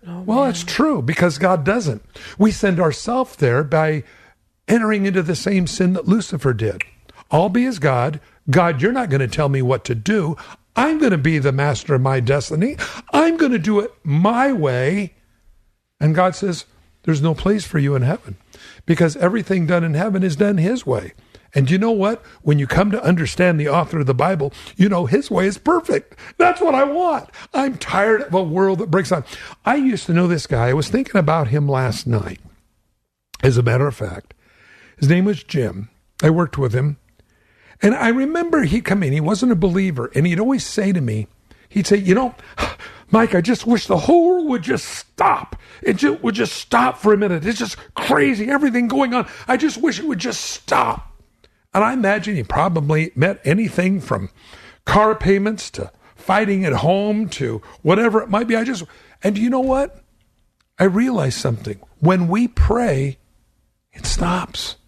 Oh, well, man. it's true, because God doesn't. We send ourselves there by entering into the same sin that Lucifer did. I'll be as God. God, you're not going to tell me what to do. I'm going to be the master of my destiny. I'm going to do it my way. And God says, there's no place for you in heaven, because everything done in heaven is done his way. And you know what? When you come to understand the author of the Bible, you know his way is perfect. That's what I want. I'm tired of a world that breaks down. I used to know this guy. I was thinking about him last night. As a matter of fact, his name was Jim. I worked with him. And I remember he'd come in. He wasn't a believer. And he'd always say to me, he'd say, you know, Mike, I just wish the whole world would just stop. It just, would just stop for a minute. It's just crazy, everything going on. I just wish it would just stop. And I imagine he probably met anything from car payments to fighting at home to whatever it might be. I just, and you know what? I realized something. When we pray, it stops.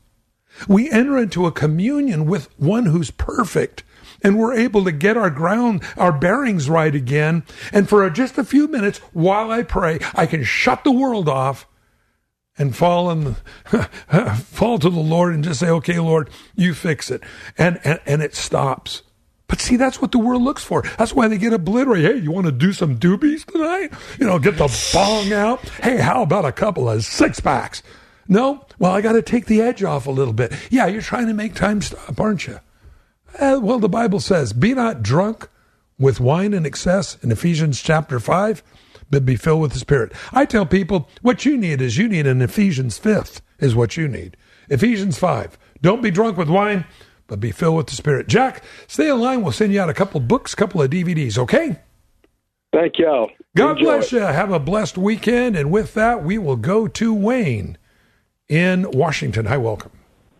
We enter into a communion with one who's perfect, and we're able to get our ground, our bearings right again. And for just a few minutes while I pray, I can shut the world off and fall in the, fall to the Lord and just say, okay, Lord, you fix it. And, and, and it stops. But see, that's what the world looks for. That's why they get obliterated. Hey, you want to do some doobies tonight? You know, get the bong out. Hey, how about a couple of six packs? No? Well, I got to take the edge off a little bit. Yeah, you're trying to make time stop, aren't you? Uh, well, the Bible says, be not drunk with wine in excess in Ephesians chapter five, but be filled with the Spirit. I tell people, what you need is you need an Ephesians fifth is what you need. Ephesians five. Don't be drunk with wine, but be filled with the Spirit. Jack, stay in line. We'll send you out a couple books, a couple of D V Ds, okay? Thank y'all. God Enjoy. bless you. Have a blessed weekend. And with that, we will go to Wayne in Washington. Hi, welcome.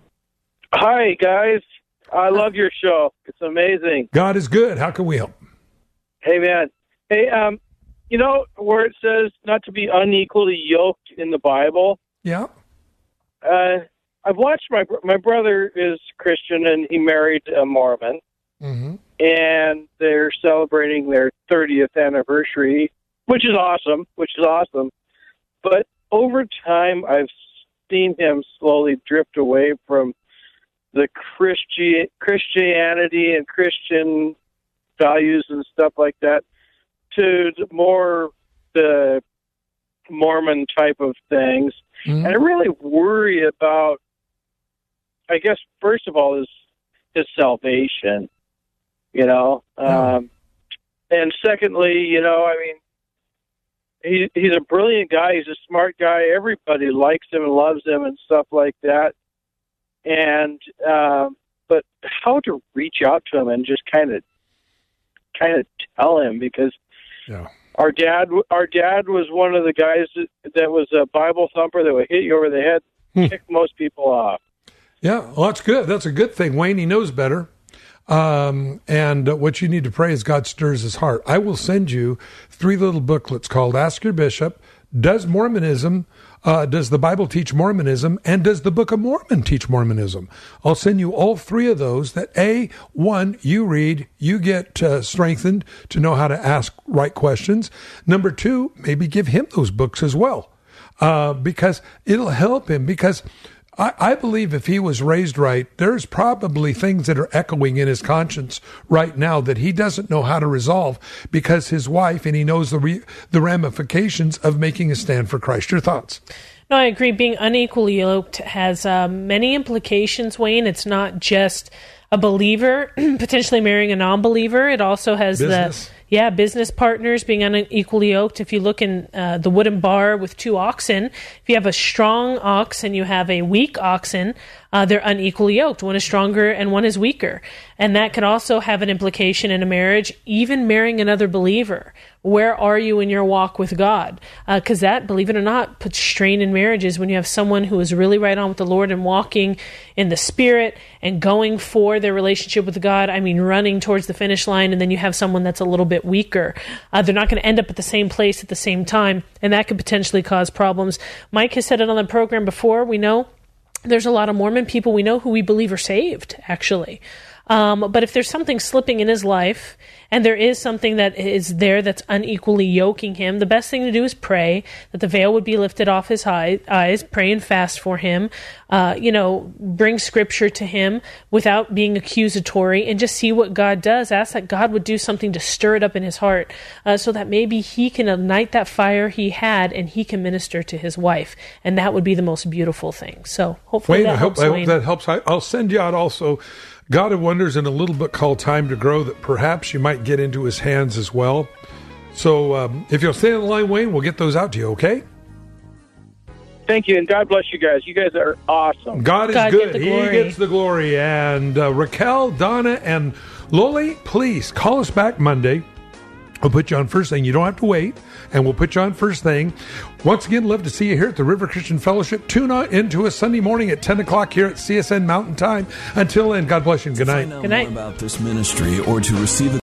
Hi, guys. I love your show. It's amazing. God is good. How can we help? Hey, man. Hey, um, you know where it says not to be unequally yoked in the Bible? Yeah. Uh, I've watched my my brother is Christian and he married a Mormon, mm-hmm. and they're celebrating their thirtieth anniversary, which is awesome. Which is awesome. But over time, I've seen him slowly drift away from the Christi- Christianity and Christian values and stuff like that to more the Mormon type of things. Mm-hmm. And I really worry about, I guess, first of all, his, his salvation, you know. Oh. Um, and secondly, you know, I mean, he, he's a brilliant guy. He's a smart guy. Everybody likes him and loves him and stuff like that. And, um, but how to reach out to him and just kind of, kind of tell him, because yeah. our dad, our dad was one of the guys that, that was a Bible thumper that would hit you over the head, hmm. kick most people off. Yeah, well, that's good. That's a good thing. Wayne, he knows better. Um, and uh, what you need to pray is God stirs his heart. I will send you three little booklets called Ask Your Bishop, Does Mormonism, uh, Does the Bible Teach Mormonism, and Does the Book of Mormon Teach Mormonism? I'll send you all three of those that, A, one, you read, you get uh, strengthened to know how to ask right questions. Number two, maybe give him those books as well, uh, because it'll help him, because I, I believe if he was raised right, there's probably things that are echoing in his conscience right now that he doesn't know how to resolve because his wife, and he knows the re, the ramifications of making a stand for Christ. Your thoughts? No, I agree. Being unequally yoked has um, many implications, Wayne. It's not just a believer potentially marrying a non-believer. It also has Business. the... Yeah, business partners being unequally yoked. If you look in uh, the wooden bar with two oxen, if you have a strong ox and you have a weak oxen, uh, they're unequally yoked. One is stronger and one is weaker. And that could also have an implication in a marriage, even marrying another believer. Where are you in your walk with God? Because uh, that, believe it or not, puts strain in marriages when you have someone who is really right on with the Lord and walking in the Spirit and going for their relationship with God. I mean, running towards the finish line, and then you have someone that's a little bit weaker. Uh, they're not going to end up at the same place at the same time, and that could potentially cause problems. Mike has said it on the program before. We know there's a lot of Mormon people we know who we believe are saved, actually. Um, but if there's something slipping in his life, and there is something that is there that's unequally yoking him, the best thing to do is pray that the veil would be lifted off his eyes, pray and fast for him, uh, you know, bring scripture to him without being accusatory, and just see what God does. Ask that God would do something to stir it up in his heart, uh, so that maybe he can ignite that fire he had and he can minister to his wife. And that would be the most beautiful thing. So hopefully Wayne, that I helps. hope, I Wayne. hope that helps. I, I'll send you out also God of Wonders and a little book called Time to Grow that perhaps you might get into his hands as well. So um, if you'll stay on the line, Wayne, we'll get those out to you, okay? Thank you, and God bless you guys. You guys are awesome. God is God good. get the He glory. gets the glory. And uh, Raquel, Donna, and Loli, please call us back Monday. We'll put you on first thing. You don't have to wait, and we'll put you on first thing. Once again, love to see you here at the River Christian Fellowship. Tune into us Sunday morning at ten o'clock here at C S N Mountain Time. Until then, God bless you and good night. Good night. About this ministry or to receive a